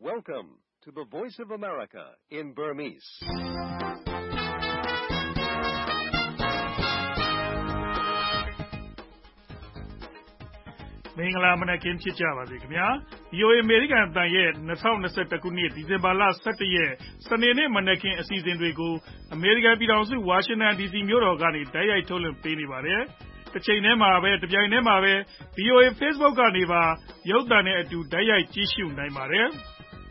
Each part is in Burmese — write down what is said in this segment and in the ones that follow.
Welcome to the Voice of America in Burmese. ။မင်္ဂလာမနက်ခင်းဖြစ်ကြပါစေခင်ဗျာ။ VOA အမေရိကန်အသံရဲ့2021ခုနှစ်ဒီဇင်ဘာလ17ရက်စနေနေ့မနက်ခင်းအစီအစဉ်တွေကိုအမေရိကန်ပြည်ထောင်စုဝါရှင်တန် DC မြို့တော်ကနေတိုက်ရိုက်ထုတ်လွှင့်ပေးနေပါတယ်။တစ်ချိန်တည်းမှာပဲတပြိုင်တည်းမှာပဲ VOA Facebook ကနေပါရုပ်သံနဲ့အတူတိုက်ရိုက်ကြည့်ရှုနိုင်ပါတယ်။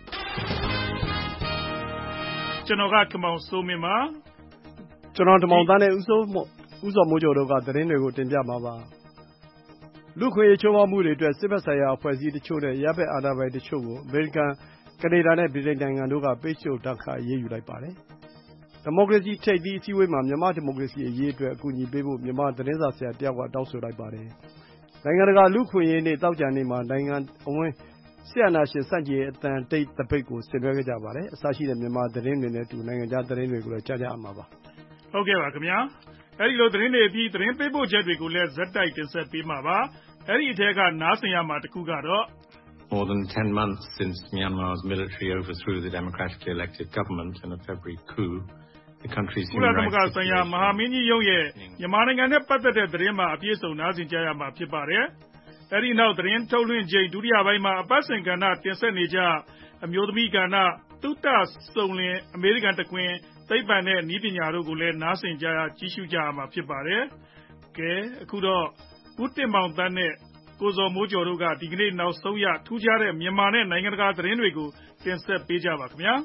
ကျွန်တော်ကကမောင်စိုးမင်းပါ။ကျွန်တော်တမောင်သားနဲ့ဦးစောမိုးကျော်တို့ကသတင်းတွေကိုတင်ပြမှာပါ။လူခွေချိုးဖောက်မှုတွေအတွက်စစ်ဘက်ဆိုင်ရာအဖွဲ့အစည်းတချို့နဲ့ရပ်ဘက်အာဏာပိုင်တချို့ကိုအမေရိကန်၊ကနေဒါနဲ့ဗြိတိန်နိုင်ငံတို့ကပိတ်ဆို့ဒဏ်ခတ်အရေးယူလိုက်ပါတယ်။ဒီမိုကရေစီထိပ်သီးအစည်းအဝေးမှာမြန်မာဒီမိုကရေစီအရေးအတွက်အကူအညီပေးဖို့မြန်မာသတင်းစာဆရာတယောက်ကတောင်းဆိုလိုက်ပါတယ်။နိုင်ငံတကာလူ့အခွင့်အရေးနေ့သောကြာနေ့မှာနိုင်ငံအဝန်းစစ်အာဏာရှင်ဆန့်ကျင်ရေးအသံတိတ်သပိတ်ကိုဆင်နွှဲခဲ့ကြပါတယ်။အစရှိတဲ့မြန်မာသတင်းတွေနဲ့အတူနိုင်ငံခြားသတင်းတွေကိုလည်းကြားကြရမှာပါ။ဟုတ်ကဲ့ပါခင်ဗျာ။အဲဒီလိုသတင်းတွေအပြီးသတင်းပေးပို့ချက်တွေကိုလည်းဇက်တိုက်တင်ဆက်ပေးမှာပါ။အဲဒီအထက်ကနားဆင်ရမှာတခုကတော့ More than 10 months since Myanmar's military overthrew the democratically elected government in a February coup, the country's human rights situation ဆိုင်ရာမဟာမင်းကြီးရုံးရဲ့မြန်မာနိုင်ငံနဲ့ပတ်သက်တဲ့သတင်းမှာအပြည့်စုံနားဆင်ကြရမှာဖြစ်ပါတယ်။အဲဒီနောက်သတင်းထုတ်လွှင့်ချိန်ဒုတိယပိုင်းမှာအပတ်စဉ်ကဏ္ဍတင်ဆက်နေကြအမျိုးသမီးကဏ္ဍသုတစုံလင်အမေရိကန်တခွင်သိပ္ပံနဲ့နည်းပညာတို့ကိုလည်းနားဆင်ကြည့်ကြရမှာဖြစ်ပါတယ်။ကဲအခုတော့ဦးတင်မောင်သန်းနဲ့ကိုဇော်မိုးကျော်တို့ကဒီကနေ့နောက်ဆုံးရထူးခြားတဲ့မြန်မာနဲ့နိုင်ငံတကာသတင်းတွေကိုတင်ဆက်ပေးကြပါခင်ဗျာ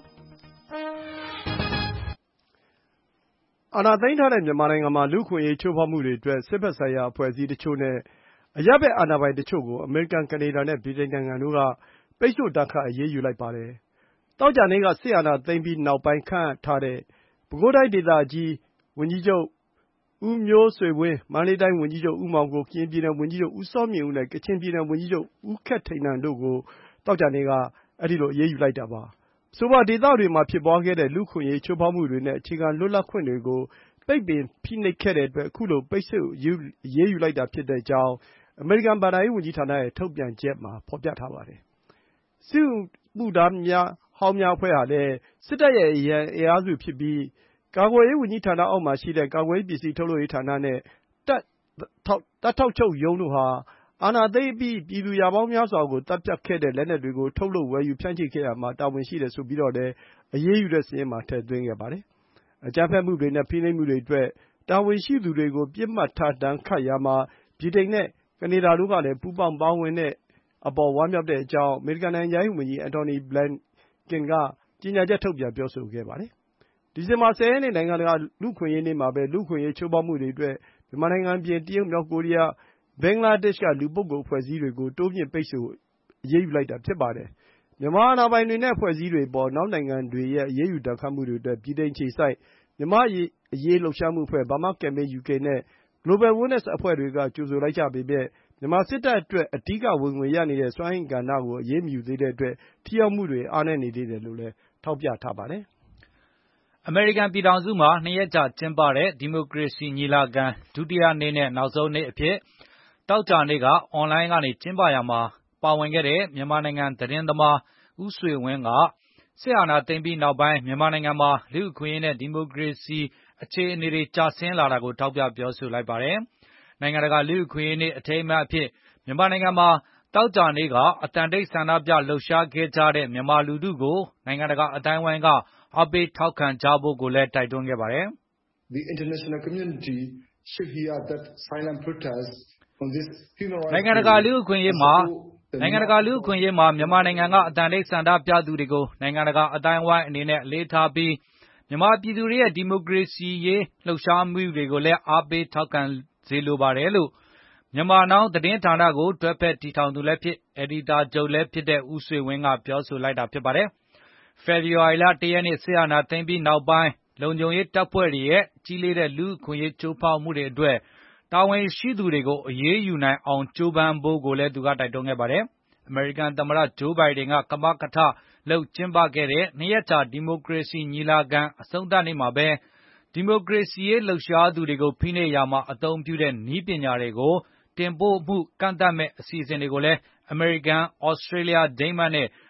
အာဏာသိမ်းထားတဲ့မြန်မာနိုင်ငံမှာလူ့အခွင့်အရေးချိုးဖောက်မှုတွေအတွက်စစ်ဘက်ဆိုင်ရာအဖွဲ့အစည်းတချို့နဲ့အရပ်ဘက်အာဏာပိုင်တချို့ကိုအမေရိကန်၊ကနေဒါနဲ့ဗြိတိန်နိုင်ငံတို့ကပိတ်ဆို့ဒဏ်ခတ်အရေးယူလိုက်ပါတယ်။သောကြာနေ့ကစစ်အာဏာသိမ်းပြီးနောက်ပိုင်းခန့်အပ်ထားတဲ့ပဲခူးတိုင်းဒေသကြီးဝန်ကြီးချုပ်ဦးမျိုးဆွေဝင်း၊မန္တလေးတိုင်းဝန်ကြီးချုပ်ဦးမောင်ကို၊ကရင်ပြည်နယ်ဝန်ကြီးချုပ်ဦးစောမြင့်ဦးနဲ့ကချင်ပြည်နယ်ဝန်ကြီးချုပ်ဦးခက်ထိန်နန်တို့ကိုသောကြာနေ့ကအဲဒီလိုအရေးယူလိုက်တာပါ။အဆိုပါဒေသတွေမှာဖြစ်ပွားခဲ့တဲ့လူ့အခွင့်အရေးချိုးဖောက်မှုတွေနဲ့အခြေခံလွတ်လပ်ခွင့်တွေကိုပိတ်ပင်ဖိနှိပ်ခဲ့တဲ့အတွက်အခုလိုပိတ်ဆို့အရေးယူလိုက်တာဖြစ်ကြောင်းအမေရိကန်ဘဏ္ဍာရေးဝန်ကြီးဌာနရဲ့ထုတ်ပြန်ချက်မှာဖော်ပြထားပါတယ်။စစ်မှုထမ်းဟောင်းများအဖွဲ့ဟာလည်းစစ်တပ်ရဲ့အရန်အင်အားစုဖြစ်ပြီးကာကွယ်ရေးဝန်ကြီးဌာနအောက်မှာရှိတဲ့ကာကွယ်ရေးပစ္စည်းထုတ်လုပ်ရေးဌာနနဲ့တပ်ထောက်ချုပ်ရုံးတို့ဟာအာဏာသိမ်းအပြီးပြည်သူရာပေါင်းများစွာကိုသတ်ဖြတ်ခဲ့တဲ့လက်နက်တွေကိုထုတ်လုပ်ဝယ်ယူဖြန့်ချိခဲ့ရာမှာတာဝန်ရှိတယ်ဆိုပြီးတော့လည်းအရေးယူတဲ့စာရင်းမှာထည့်သွင်းခဲ့ပါတယ်။အကြမ်းဖက်မှုတွေနဲ့ဖိနှိပ်မှုတွေအတွက်တာဝန်ရှိသူတွေကိုပစ်မှတ်ထားဒဏ်ခတ်ရာမှာဗြိတိန်နဲ့ကနေဒါတို့ကလည်းပူးပေါင်းပါဝင်တဲ့အပေါ်ဝမ်းမြောက်ကြောင်းအမေရိကန်နိုင်ငံခြားရေးဝန်ကြီး Antony Blinken ကကြေညာချက်ထုတ်ပြန်ပြောဆိုခဲ့ပါတယ်။ဒီဇင်ဘာ10 ရက်နေ့နိုင်ငံတကာလူ့အခွင့်အရေးနေ့မှာပဲလူ့အခွင့်အရေးချိုးဖောက်မှုတွေအတွက်မြန်မာနိုင်ငံအပြင်တရုတ်၊မြောက်ကိုရီးယား၊ဘင်္ဂလားဒေ့ရှ်ကလူပုဂ္ဂိုလ်အဖွဲ့အစည်းတွေကိုတိုးမြှင့်ပိတ်ဆို့အရေးယူလိုက်တာဖြစ်ပါတယ်။မြန်မာအာဏာပိုင်တွေနဲ့အဖွဲ့အစည်းတွေအပေါ်နောက်နိုင်ငံတွေရဲ့အရေးယူဒဏ်ခတ်မှုတွေအတွက်ဗြိတိန်အခြေစိုက်မြန်မာ့အရေးလှုပ်ရှားမှုအဖွဲ့ Burma Campaign UK နဲ့ Global Witness အဖွဲ့တွေကကြိုဆိုလိုက်ကြပေမယ့်မြန်မာစစ်တပ်အတွက်အဓိကဝင်ငွေရနေတဲ့စွမ်းအင်ကဏ္ဍကိုအရေးမယူသေးတဲ့အတွက်ထိရောက်မှုတွေအားနည်းနေသေးတယ်လို့လည်းထောက်ပြထားပါတယ်။အမေရိကန်ပြည်ထောင်စုမှာ2 ရက်ကြာကျင်းပတဲ့ဒီမိုကရေစီညီလာခံဒုတိယနေ့နဲ့နောက်ဆုံးနေ့အဖြစ်သောကြာနေ့ကအွန်လိုင်းကနေကျင်းပရာမှာပါဝင်ခဲ့တဲ့မြန်မာနိုင်ငံသတင်းသမားဦးဆွေဝင်းကစစ်အာဏာသိမ်းပြီးနောက်ပိုင်းမြန်မာနိုင်ငံမှာလူ့အခွင့်အရေးနဲ့ဒီမိုကရေစီအခြေအနေတွေကျဆင်းလာတာကိုထောက်ပြပြောဆိုလိုက်ပါတယ်။နိုင်ငံတကာလူ့အခွင့်အရေးနေ့အထိမ်းအမှတ်အဖြစ်မြန်မာနိုင်ငံမှာသောကြာနေ့ကအသံတိတ်ဆန္ဒပြလှုပ်ရှားခဲ့ကြတဲ့မြန်မာလူထုကိုနိုင်ငံတကာအတိုင်းအဝိုင်းကအားပေးထောက်ခံကြဖို့ကိုလည်းတိုက်တွန်းခဲ့ပါတယ်။ The international community should hear that silent protest on this human rights နိုင်ငံတကာလူ့အခွင့်အရေးမှာမြန်မာနိုင်ငံကအသံတိတ်ဆန္ဒပြသူတွေကိုနိုင်ငံတကာအတိုင်းအဝိုင်းအနေနဲ့အလေးထားပြီးမြန်မာပြည်သူတွေရဲ့ဒီမိုကရေစီရေးလှုပ်ရှားမှုတွေကိုလည်းအားပေးထောက်ခံစေလိုပါတယ်လို့မြန်မာနောင်သတင်းဌာနကိုတွဲဖက်တည်ထောင်သူလည်းဖြစ်အယ်ဒီတာချုပ်လည်းဖြစ်တဲ့ဦးဆွေဝင်းကပြောဆိုလိုက်တာဖြစ်ပါတယ်။ဖေဖေါ်ဝါရီလ1 ရက်နေ့စစ်အာဏာသိမ်းပြီးနောက်ပိုင်းလုံခြုံရေးတပ်ဖွဲ့တွေရဲ့ကြီးလေးတဲ့လူ့အခွင့်အရေးချိုးဖောက်မှုတွေအတွက်တာဝန်ရှိသူတွေကိုအရေးယူနိုင်အောင်ကြိုးပမ်းဖို့ကိုလည်းသူကတိုက်တွန်းခဲ့ပါတယ်။အမေရိကန်သမ္မတဂျိုးဘိုင်ဒင်ကကမကထလုပ်ကျင်းပခဲ့တဲ့2 ရက်ကြာဒီမိုကရေစီညီလာခံအဆုံးသတ်နေ့မှာပဲဒီမိုကရေစီရေးလှုပ်ရှားသူတွေကိုဖိနှိပ်ရာမှာအသုံးပြုတဲ့နည်းပညာတွေကိုတင်ပို့မှုကန့်သတ်မဲ့အစီအစဉ်တွေကိုလည်းအမေရိကန်၊ဩစတြေးလျ၊ဒိန်းမတ်နဲ့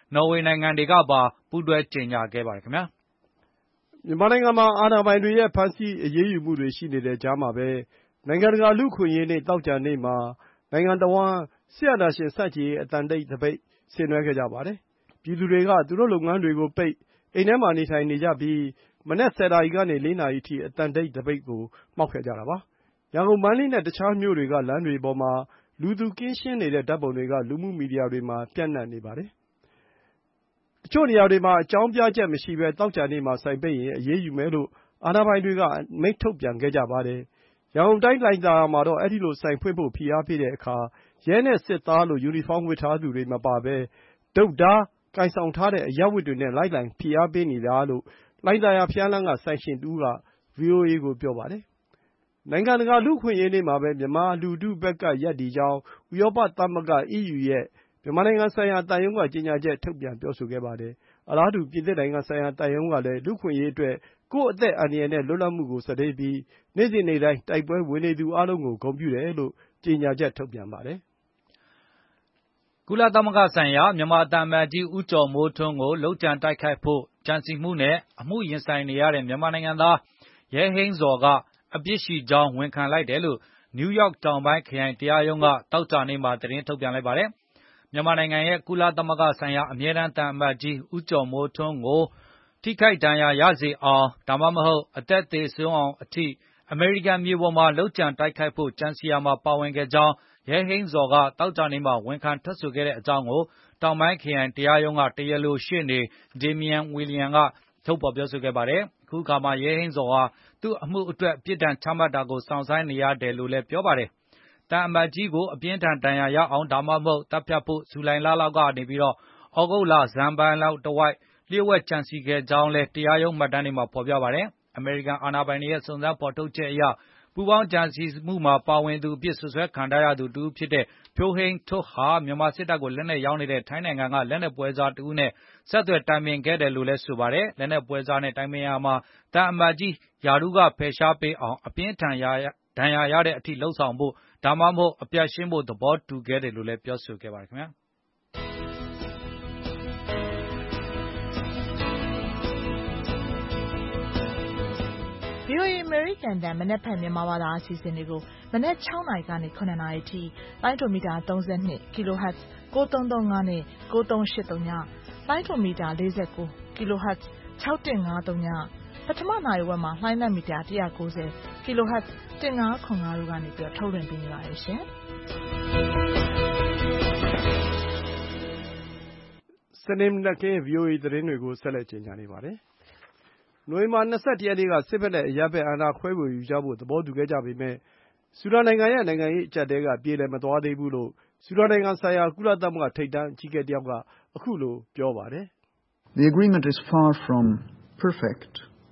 နော်ဝေနိုင်ငံတွေကပါပူးတွဲကြေညာခဲ့ပါတယ်ခင်ဗျာမြန်မာနိုင်ငံမှာအာဏာပိုင်တွေရဲ့ဖမ်းဆီးအရေးယူမှုတွေရှိနေတဲ့ကြားမှာပဲနိုင်ငံတကာလူ့အခွင့်အရေးနေ့သောကြာနေ့မှာနိုင်ငံတော်ဝန်စစ်အာဏာရှင်စတင်ရေးအတန်တိတ်သပိတ်ဆင်နွှဲခဲ့ကြပါတယ်။ပြည်သူတွေကသူတို့လုပ်ငန်းတွေကိုပိတ်အိမ်ထဲမှာနေထိုင်နေကြပြီးမနက်10:00 နာရီကနေ4:00 နာရီထိအတန်တိတ်သပိတ်ကိုမှောက်ခဲ့ကြတာပါ။ရန်ကုန်မန္တလေးနဲ့တခြားမြို့တွေကလမ်းတွေပေါ်မှာလူသူကင်းရှင်းနေတဲ့ဓာတ်ပုံတွေကလူမှုမီဒီယာတွေမှာပြန့်နှံ့နေပါတယ်။တချို့နေရာတွေမှာအကြောင်းပြချက်မရှိဘဲသောကြာနေ့မှာဆိုင်ပိတ်ရင်အရေးယူမယ်လို့အာဏာပိုင်တွေကအမိန့်ထုတ်ပြန်ခဲ့ကြပါတယ်။ရန်ကုန်တိုင်းလှိုင်သာယာမှာတော့အဲဒီလိုဆိုင်ဖွင့်ဖို့ဖိအားပေးတဲ့အခါရဲနဲ့စစ်သားလိုယူနီဖောင်းဝတ်ထားသူတွေမပါဘဲတုတ်ဓားကိုင်ဆောင်ထားတဲ့အရပ်ဝတ်တွေနဲ့လိုက်လံဖိအားပေးနေတာလို့လှိုင်သာယာဘုရားလမ်းကဆိုင်ရှင်တဦးက VOA ကိုပြောပါတယ်။နိုင်ငံတကာလူ့အခွင့်အရေးနေ့မှာပဲမြန်မာလူထုဘက်ကရပ်တည်ကြောင်းဥရောပသမဂ္ဂ EU ရဲ့မြန်မာနိုင်ငံဆိုင်ရာသံရုံးကကြေညာချက်ထုတ်ပြန်ပြောဆိုခဲ့ပါတယ်။အလားတူပြင်သစ်နိုင်ငံဆိုင်ရာသံရုံးကလည်းလူ့အခွင့်အရေးအတွက်ကိုယ့်အသက်အန္တရာယ်နဲ့လွတ်လပ်မှုကိုစတေးပြီးနေ့စဉ်နေ့တိုင်းတိုက်ပွဲဝင်နေသူအားလုံးကိုဂုဏ်ပြုတယ်လို့ကြေညာချက်ထုတ်ပြန်ပါတယ်။ကုလသမဂ္ဂဆိုင်ရာမြန်မာသံအမတ်ကြီးဦးကျော်မိုးထွန်းကိုလုပ်ကြံတိုက်ခိုက်ဖို့ကြံစည်မှုနဲ့အမှုရင်ဆိုင်နေရတဲ့မြန်မာနိုင်ငံသားရဲဟိန်းဇော်ကအပြစ်ရှိကြောင်းဝန်ခံလိုက်တယ်လို့နယူးယောက်တောင်ပိုင်းခရိုင်တရားရုံးကသောကြာနေ့မှာသတင်းထုတ်ပြန်လိုက်ပါတယ်။မြန်မာနိုင်ငံရဲ့ကုလသမဂ္ဂဆိုင်ရာအမြဲတမ်းသံအမတ်ကြီးဦးကျော်မိုးထွန်းကိုထိခိုက်ဒဏ်ရာရစေအောင်ဒါမှမဟုတ်အသက်သေဆုံးအောင်အထိအမေရိကန်မြေပေါ်မှာလုပ်ကြံတိုက်ခိုက်ဖို့ကြံစည်ရာမှာပါဝင်ခဲ့ကြောင်းရဲဟိန်းဇော်ကသောကြာနေ့မှာဝန်ခံထွက်ဆိုခဲ့တဲ့အကြောင်းကိုတောင်ပိုင်းခရိုင်တရားရုံးကတရားလိုရှေ့နေဒေမီယန်ဝီလျံကထုတ်ဖော်ပြောဆိုခဲ့ပါတယ်။အခုအခါမှာရဲဟိန်းဇော်ဟာသူ့အမှုအတွက်ပြစ်ဒဏ်ချမှတ်တာကိုစောင့်ဆိုင်းနေရတယ်လို့လည်းပြောပါတယ်။သံအမတ်ကြီးကိုအပြင်းထန်ဒဏ်ရာရအောင်ဒါမှမဟုတ်တပ်ဖြတ်ဖို့ဇူလိုင်လလောက်ကနေပြီးတော့ဩဂုတ်လဇန်ပိုင်းလောက်တဝိုက်လျှို့ဝှက်ကြံစည်ခဲ့ကြောင်းလည်းတရားရုံးမှတ်တမ်းတွေမှာဖော်ပြပါတယ်။အမေရိကန်အာဏာပိုင်တွေရဲ့စုံစမ်းဖော်ထုတ်ချက်အရပူးပေါင်းကြံစည်မှုမှာပါဝင်သူအဖြစ်ဆွဆွဲခံထားရသူတဦးဖြစ်တဲ့ဖြိုးဟိန်းထွဋ်ဟာမြန်မာစစ်တပ်ကိုလက်နက်ရောင်းနေတဲ့ထိုင်းနိုင်ငံကလက်နက်ပွဲစားတဦးနဲ့ဆက်သွယ်တိုင်ပင်ခဲ့တယ်လို့လည်းဆိုပါတယ်။လက်နက်ပွဲစားနဲ့တိုင်ပင်ရာမှာသံအမတ်ကြီးယာရုကဖယ်ရှားပေးအောင်အပြင်းထန်ဒဏ်ရာရတဲ့အထိလှုံ့ဆော်ဖို့ဒါမှမဟုတ်အပြတ်ရှင်းဖို့သဘောတူခဲ့တယ်လို့လည်းပြောဆိုခဲ့ပါတယ်ခင်ဗျာ။ VOA အမေရိကန်တန်မနက်ဖြန်မြန်မာဘာသာအစီအစဉ်တွေကိုမနက်6:00 နာရီကနေ9:00 နာရီထိလိုင်းဒိုမီတာ32 kHz 9335နဲ့9383ညလိုင်းဒိုမီတာ49 kHz 6153ညပထမနာရီဝက်မှာလိုင်းနက်မီတာ190 kHz 1505တို့ကနေပြီးထုတ်လွှင့်ပေးနေပါတယ်ရှင်။စနေနေ့က VOA သတင်းတွေကိုဆက်လက်ကြေညာနေပါတယ်။နိုဝင်ဘာ21ရက်နေ့ကစစ်ဘက်နဲ့အရပ်ဘက်အာဏာခွဲဝေယူကြဖို့သဘောတူခဲ့ကြပေမယ့်ဆူဒန်နိုင်ငံရဲ့နိုင်ငံရေးအကျပ်အတည်းကပြေလည်မသွားသေးဘူးလို့ဆူဒန်နိုင်ငံဆိုင်ရာကုလသမဂ္ဂထိပ်တန်းအကြီးအကဲတယောက်ကအခုလိုပြောပါတယ်။ The agreement is far from perfect,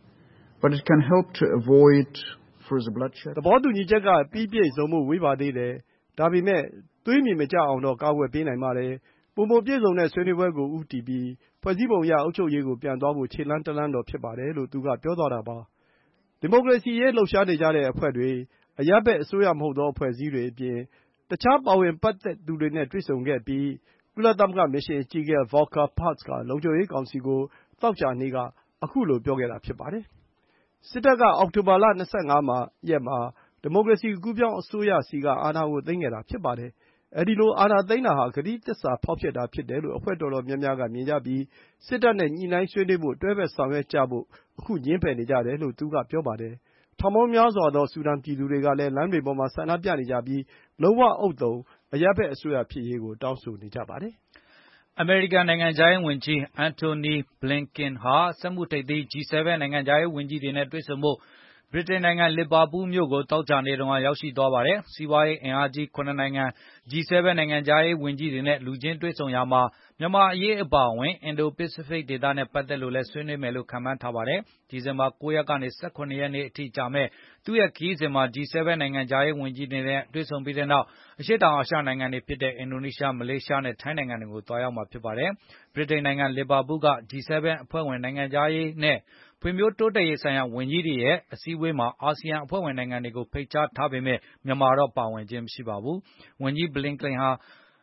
but it can help to avoid further bloodshed. သဘောတူညီချက်ကပြီးပြည့်စုံဖို့ဝေးပါသေးတယ်။ဒါပေမဲ့သွေးမြေမကျအောင်တော့ကာကွယ်ပေးနိုင်ပါတယ်။ပိုမိုပြည့်စုံတဲ့ဆွေးနွေးပွဲကိုဦးတည်ပြီးဖွဲ့စည်းပုံအရအုပ်ချုပ်ရေးကိုပြန်သွားဖို့ခြေလှမ်းတလှမ်းတော့ဖြစ်ပါတယ်လို့သူကပြောသွားတာပါ။ဒီမိုကရေစီရေးလှုပ်ရှားနေကြတဲ့အဖွဲ့တွေအရပ်ဘက်အစိုးရမဟုတ်သောအဖွဲ့အစည်းတွေအပြင်တခြားပါဝင်ပတ်သက်သူတွေနဲ့တွေ့ဆုံခဲ့ပြီးကုလသမဂ္ဂမစ်ရှင်အကြီးအကဲ Volker Perthes ကလုံခြုံရေးကောင်စီကိုသောကြာနေ့ကအခုလိုပြောခဲ့တာဖြစ်ပါတယ်။စစ်တပ်ကအောက်တိုဘာလ25ရက်မှာဒီမိုကရေစီကူးပြောင်းအစိုးရဆီကအာဏာကိုသိမ်းခဲ့တာဖြစ်ပါတယ်။အဲဒီလိုအာဏာသိမ်းတာဟာကတိသစ္စာဖောက်ဖျက်တာဖြစ်တယ်လို့အဖွဲ့တော်တော်များများကမြင်ကြပြီးစစ်တပ်နဲ့ညှိနှိုင်းဆွေးနွေးဖို့တွဲဘက်ဆောင်ရွက်ကြဖို့အခုငြင်းပယ်နေကြတယ်လို့သူကပြောပါတယ်။ထောင်ပေါင်းများစွာသောဆူဒန်ပြည်သူတွေကလည်းလမ်းတွေပေါ်မှာဆန္ဒပြနေကြပြီးလုံးဝဥဿုံအရပ်ဘက်အစိုးရဖြစ်ရေးကိုတောင်းဆိုနေကြပါတယ်။အမေရိကန်နိုင်ငံခြားရေးဝန်ကြီးအန်တိုနီဘလင်ကင်ဟာစက်မှုထိပ်သီး G7 နိုင်ငံခြားရေးဝန်ကြီးတွေနဲ့တွေ့ဆုံဖို့ဗြိတိန်နိုင်ငံလီဗာပူးမြို့ကိုသောကြာနေ့တုန်းကရောက်ရှိသွားပါတယ်။စီးပွားရေးအင်အားကြီး9နိုင်ငံ G7 နိုင်ငံခြားရေးဝန်ကြီးတွေနဲ့လူချင်းတွေ့ဆုံရာမှာမြန်မာအရေးအပါအဝင်အင်ဒိုပစိဖိတ်ဒေသနဲ့ပတ်သက်လို့လည်းဆွေးနွေးမယ်လို့ခန့်မှန်းထားပါတယ်။ဒီဇင်ဘာ9ရက်ကနေ18ရက်နေ့အထိကြာမယ့်သူ့ရဲ့ခရီးစဉ်မှာ G7 နိုင်ငံခြားရေးဝန်ကြီးတွေနဲ့တွေ့ဆုံပြီးတဲ့နောက်အရှေ့တောင်အာရှနိုင်ငံတွေဖြစ်တဲ့အင်ဒိုနီးရှားမလေးရှားနဲ့ထိုင်းနိုင်ငံတွေကိုသွားရောက်မှာဖြစ်ပါတယ်။ဗြိတိန်နိုင်ငံလီဗာပူးက G7 အဖွဲ့ဝင်နိုင်ငံခြားရေးနဲ့ဖွံ့ဖြိုးတိုးတက်ရေးဆိုင်ရာဝန်ကြီးတွေရဲ့အစည်းအဝေးမှာအာဆီယံအဖွဲ့ဝင်နိုင်ငံတွေကိုဖိတ်ကြားထားပေမဲ့မြန်မာတော့ပါဝင်ခြင်းမရှိပါဘူး။ဝန်ကြီးဘလင်ကန်ဟာ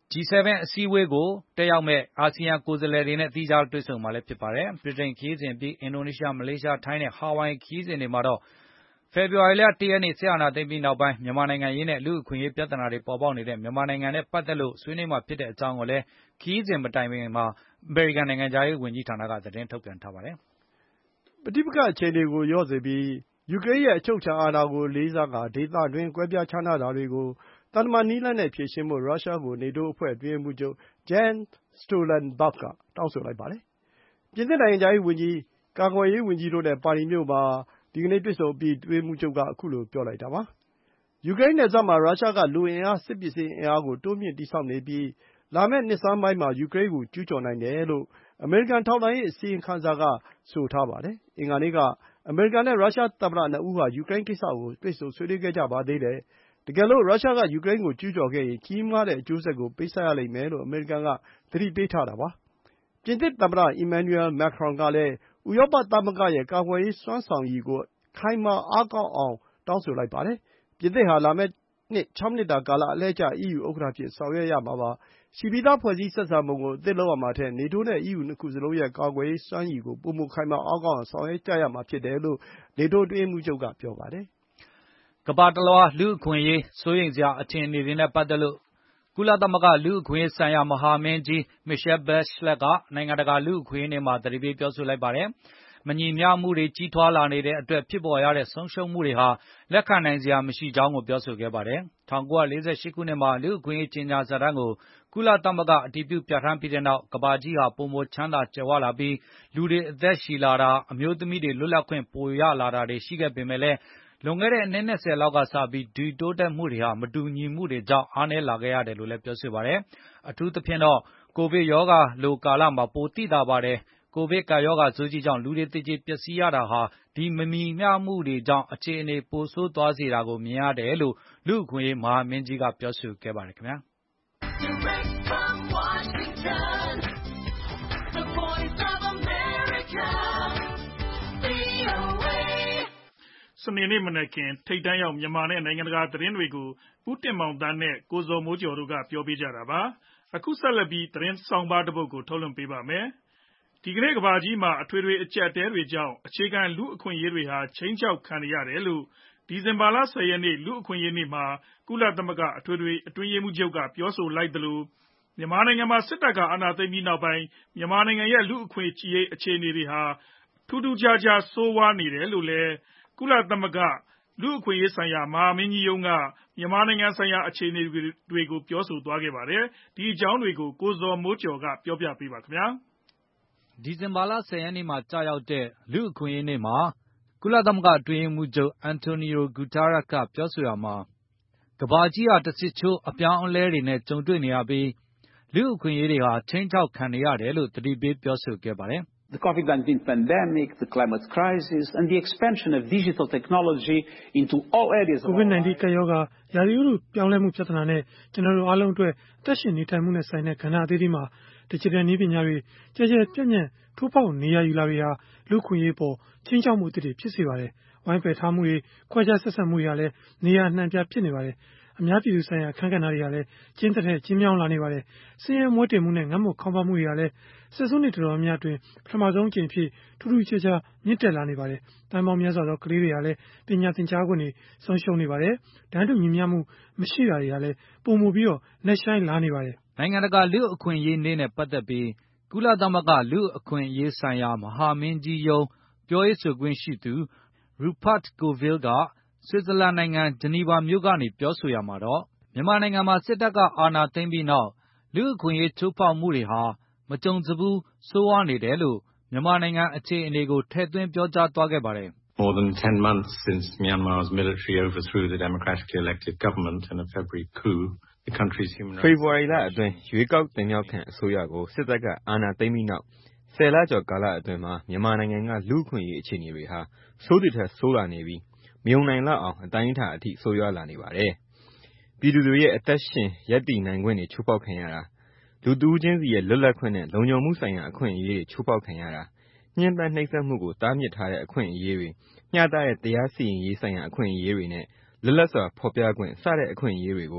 G7 အစည်းအဝေးကိုတက်ရောက်မဲ့အာဆီယံကိုယ်စားလှယ်တွေနဲ့သီးခြားတွေ့ဆုံမှာလည်းဖြစ်ပါတယ်။ ဗြိတိန်ခရီးစဉ်ပြီးအင်ဒိုနီးရှားမလေးရှားထိုင်းနဲ့ဟာဝိုင်ခရီးစဉ်တွေမှာတော့ဖေဖော်ဝါရီလ 1 ရက်နေ့စစ်အာဏာသိမ်းပြီးနောက်ပိုင်းမြန်မာနိုင်ငံရေးနဲ့လူ့အခွင့်အရေးပြဿနာတွေပေါ်ပေါက်နေတဲ့မြန်မာနိုင်ငံနဲ့ပတ်သက်လို့ဆွေးနွေးမှာဖြစ်တဲ့အကြောင်းကိုလည်းခရီးစဉ်မတိုင်မီမှာအမေရိကန်နိုင်ငံခြားရေးဝန်ကြီးဌာနကသတင်းထုတ်ပြန်ထားပါတယ်။ပဋိပက္ခအခြေအနေကိုလျော့စေပြီးယူကရိန်းရဲ့အချုပ်အခြာအာဏာကိုလေးစားကာဒေသတွင်းကွဲပြားခြားနားတာတွေကိုသံတမန်နည်းလမ်းနဲ့ဖြေရှင်းဖို့ရုရှားကိုနေတိုးအဖွဲ့အတွင်းရေးမှူးချုပ် Jens Stoltenberg ကတောင်းဆိုလိုက်ပါတယ်။ပြင်သစ်နိုင်ငံခြားရေးဝန်ကြီး၊ကာကွယ်ရေးဝန်ကြီးတို့နဲ့ပါရီမြို့မှာဒီကနေ့တွေ့ဆုံအပြီးအတွင်းရေးမှူးချုပ်ကခုလိုပြောလိုက်တာပါ။ယူကရိန်းနယ်စပ်မှာရုရှားကလူအင်အားစစ်ပစ္စည်းအင်အားကိုတိုးမြှင့်တည်ဆောက်နေပြီးလာမယ့်နှစ်ဆန်းပိုင်းမှာယူကရိန်းကိုကျူးကျော်နိုင်တယ်လို့အမေရိကန်ထောက်လှမ်းရေးအစီရင်ခံစာကဆိုထားပါတယ်။အင်္ဂါနေ့ကအမေရိကန်နဲ့ရုရှားသမ္မတနှစ်ဦးဟာယူကရိန်းကိစ္စကိုတွေ့ဆုံဆွေးနွေးခဲ့ကြပါသေးတယ်။တကယ်လို့ရုရှားကယူကရိန်းကိုကျူးကျော်ခဲ့ရင်ကြီးမားတဲ့အကျိုးဆက်ကိုပေးဆပ်ရလိမ့်မယ်လို့အမေရိကန်ကသတိပေးထားတာပါ။ပြင်သစ်သမ္မတ Emmanuel Macron ကလည်းဥရောပသမဂ္ဂရဲ့ကာကွယ်ရေးစွမ်းဆောင်ရည်ကိုခိုင်မာအားကောင်းအောင်တောင်းဆိုလိုက်ပါတယ်။ပြင်သစ်ဟာလာမယ့်နှစ်6 နှစ်တာကာလအလှည့်ကျ EU ဥက္ကဋ္ဌအဖြစ်ဆောင်ရွက်ရမှာပါ။ရှိပြီးသားဖွဲ့စည်းဆက်ဆံပုံကိုအသစ်လုပ်ရမှာထက်နေတိုးနဲ့ EU နှစ်ခုစလုံးရဲ့ကာကွယ်ရေးစွမ်းရည်ကိုပိုမိုခိုင်မာအားကောင်းအောင်ဆောင်ရွက်ကြရမှာဖြစ်တယ်လို့နေတိုးအတွင်းရေးမှူးချုပ်ကပြောပါတယ်။ကမ္ဘာတလွှားလူ့အခွင့်အရေးစိုးရိမ်စရာအခြေအနေတွေနဲ့ပတ်သက်လို့ကုလသမဂ္ဂလူ့အခွင့်အရေးဆိုင်ရာမဟာမင်းကြီး Michelle Bachelet ကနိုင်ငံတကာလူ့အခွင့်အရေးနေ့မှာသတိပေးပြောဆိုလိုက်ပါတယ်။မညီမျှမှုတွေကြီးထွားလာနေတဲ့အတွက်ဖြစ်ပေါ်ရတဲ့ဆုံးရှုံးမှုတွေဟာလက်ခံနိုင်စရာမရှိကြောင်းကိုပြောဆိုခဲ့ပါတယ်။1948 ခုနှစ်မှာလူ့အခွင့်အရေးကြေညာစာတမ်းကိုကုလသမဂ္ဂအတည်ပြုပြဋ္ဌာန်းပြီးတဲ့နောက်ကမ္ဘာကြီးဟာပိုမိုချမ်းသာကြွယ်ဝလာပြီးလူတွေအသက်ရှည်လာတာအမျိုးသမီးတွေလွတ်လပ်ခွင့်ပိုရလာတာတွေရှိခဲ့ပေမဲ့လည်းလွန်ခဲ့တဲ့အနှစ်20လောက်ကစပြီးဒီတိုးတက်မှုတွေဟာမတူညီမှုတွေကြောင့်အားနည်းလာခဲ့ရတယ်လို့လည်းပြောဆိုပါတယ်။အထူးသဖြင့်တော့ကိုဗစ်ရောဂါလိုကာလမှာပိုသိသာပါတယ်။ကိုဗစ်ကပ်ရောဂါဆိုးကြီးကြောင့်လူတွေသေကျေပျက်စီးရတာဟာဒီမညီမျှမှုတွေကြောင့်အခြေအနေပိုဆိုးသွားစေတာကိုမြင်ရတယ်လို့လူ့အခွင့်အရေးမဟာမင်းကြီးကပြောဆိုခဲ့ပါတယ်ခင်ဗျာ။စနေနေ့မနက်ခင်းထိပ်တန်းရောက်မြန်မာနဲ့နိုင်ငံတကာသတင်းတွေကိုဦးတင်မောင်သန်းနဲ့ကိုဇော်မိုးကျော်တို့ကပြောပြကြတာပါ။အခုဆက်လက်ပြီးသတင်းဆောင်းပါးတစ်ပုဒ်ကိုထုတ်လွှင့်ပေးပါမယ်။ဒီကနေ့ကမ္ဘာကြီးမှာအထွေထွေအကျပ်အတည်းတွေကြောင့်အခြေခံလူ့အခွင့်အရေးတွေဟာခြိမ်းခြောက်ခံနေရတယ်လို့ဒီဇင်ဘာလ 10 ရက်နေ့လူ့အခွင့်အရေးနေ့မှာကုလသမဂ္ဂအထွေထွေအတွင်းရေးမှူးချုပ်ကပြောဆိုလိုက်သလိုမြန်မာနိုင်ငံမှာစစ်တပ်ကအာဏာသိမ်းပြီးနောက်ပိုင်းမြန်မာနိုင်ငံရဲ့လူ့အခွင့်အရေးအခြေအနေတွေဟာထူးထူးခြားခြားဆိုးဝါးနေတယ်လို့လည်းကုလသမဂ္ဂလူ့အခွင့်အရေးဆိုင်ရာမဟာမင်းကြီးရုံးကမြန်မာနိုင်ငံဆိုင်ရာအခြေအနေတွေကိုပြောဆိုသွားခဲ့ပါတယ်။ဒီအကြောင်းတွေကိုကိုဇော်မိုးကျော်ကပြောပြပေးပါမယ်။ဒီဇင်ဘာလ 10 ရက်နေ့မှာကြာရောက်တဲ့လူ့အခွင့်အရေးနေ့မှာကုလသမဂ္ဂအတွင်းရေးမှူးချုပ် Antonio Guterres ကပြောဆိုရာမှာကမ္ဘာကြီးဟာတဆစ်ချိုးအပြောင်းအလဲတွေနဲ့ကြုံတွေ့နေရပြီးလူ့အခွင့်အရေးတွေဟာခြိမ်းခြောက်ခံနေရတယ်လို့သတိပေးပြောဆိုခဲ့ပါတယ်။ The COVID-19 pandemic, the climate crisis, and the expansion of digital technology into all areas of COVID-19 ကပ်ရောဂါရာသီဥတုပြောင်းလဲမှုပြဿနာနဲ့ကျွန်တော်တို့အားလုံးအတွက်အသက်ရှင်နေထိုင်မှုနဲ့ဆိုင်တဲ့ကဏ္ဍအသီးသီးမှာ Digital နည်းပညာတွေကျယ်ကျယ်ပြန့်ပြန့်ထိုးဖောက်နေရယူလာတွေဟာလူ့အခွင့်အရေးပေါ်ခြိမ်းခြောက်မှုအသစ်တွေဖြစ်စေပါတယ်။ဝိုင်းပယ်ထားမှုတွေခွဲခြားဆက်ဆံမှုတွေဟာလည်းနေရာနှံပြဖြစ်နေပါတယ်။အများပြည်သူဆိုင်ရာအခမ်းကဏ္ဍတွေကလည်းကျဉ်းတဲ့ကျဉ်းမြောင်းလာနေပါတယ်။ဆင်းရဲမွဲတေမှုနဲ့ငတ်မွတ်ခေါင်းပါမှုတွေကလည်းစစ်စွန်းတွေတော်တော်များအတွင်းပထမဆုံးအကြိမ်ဖြစ်ထူးထူးခြားခြားမြင့်တက်လာနေပါတယ်။တန်ပေါင်းများစွာသောကလေးတွေဟာလည်းပညာသင်ကြားခွင့်တွေဆုံးရှုံးနေပါတယ်။တန်းတူညီမျှမှုမရှိတာတွေဟာလည်းပုံမူပြီးတော့နှိုက်ဆိုင်လာနေပါတယ်။နိုင်ငံတကာလူ့အခွင့်အရေးနေ့နဲ့ပတ်သက်ပြီးကုလသမဂ္ဂလူ့အခွင့်အရေးဆိုင်ရာမဟာမင်းကြီးရုံးပြောရေးဆိုခွင့်ရှိသူRupert Colville ကဆွစ်ဇာလန်နိုင်ငံဂျနီဗာမြို့ကနေပြောဆိုရာမှာတော့မြန်မာနိုင်ငံမှာစစ်တပ်ကအာဏာသိမ်းပြီးနောက်လူ့အခွင့်အရေးချိုးဖောက်မှုတွေဟာမကြုံစဖူးဆိုးဝါးနေတယ်လို့မြန်မာနိုင်ငံအခြေအနေကိုထည့်သွင်းပြောကြားသွားခဲ့ပါတယ်။ More than 10 months since Myanmar's military overthrew the democratically elected government in a February coup, the country's human rights ဖေဖော်ဝါရီလအတွင်းရွေးကောက်တင်မြှောက်ခံအစိုးရကိုစစ်တပ်ကအာဏာသိမ်းပြီးနောက်10 လကျော်ကာလအတွင်းမှာမြန်မာနိုင်ငံကလူ့အခွင့်အရေးအခြေအနေတွေဟာဆိုးသည်ထက်ဆိုးလာနေပြီးမယုံနိုင်လောက်အောင်အတိုင်းအတာအထိဆိုးရွားလာနေပါတယ်။ပြည်သူတွေရဲ့အသက်ရှင်ရပ်တည်နိုင်ခွင့်တွေချိုးဖောက်ခံရတာလူတဦးချင်းစီရဲ့လွတ်လပ်ခွင့်နဲ့လုံခြုံမှုဆိုင်ရာအခွင့်အရေးတွေချိုးဖောက်ခံရတာညှဉ်းပန်းနှိပ်စက်မှုကိုတားမြစ်ထားတဲ့အခွင့်အရေးတွေမျှတတဲ့တရားစီရင်ရေးဆိုင်ရာအခွင့်အရေးတွေနဲ့လွတ်လပ်စွာဖော်ပြခွင့်စတဲ့အခွင့်အရေးတွေကို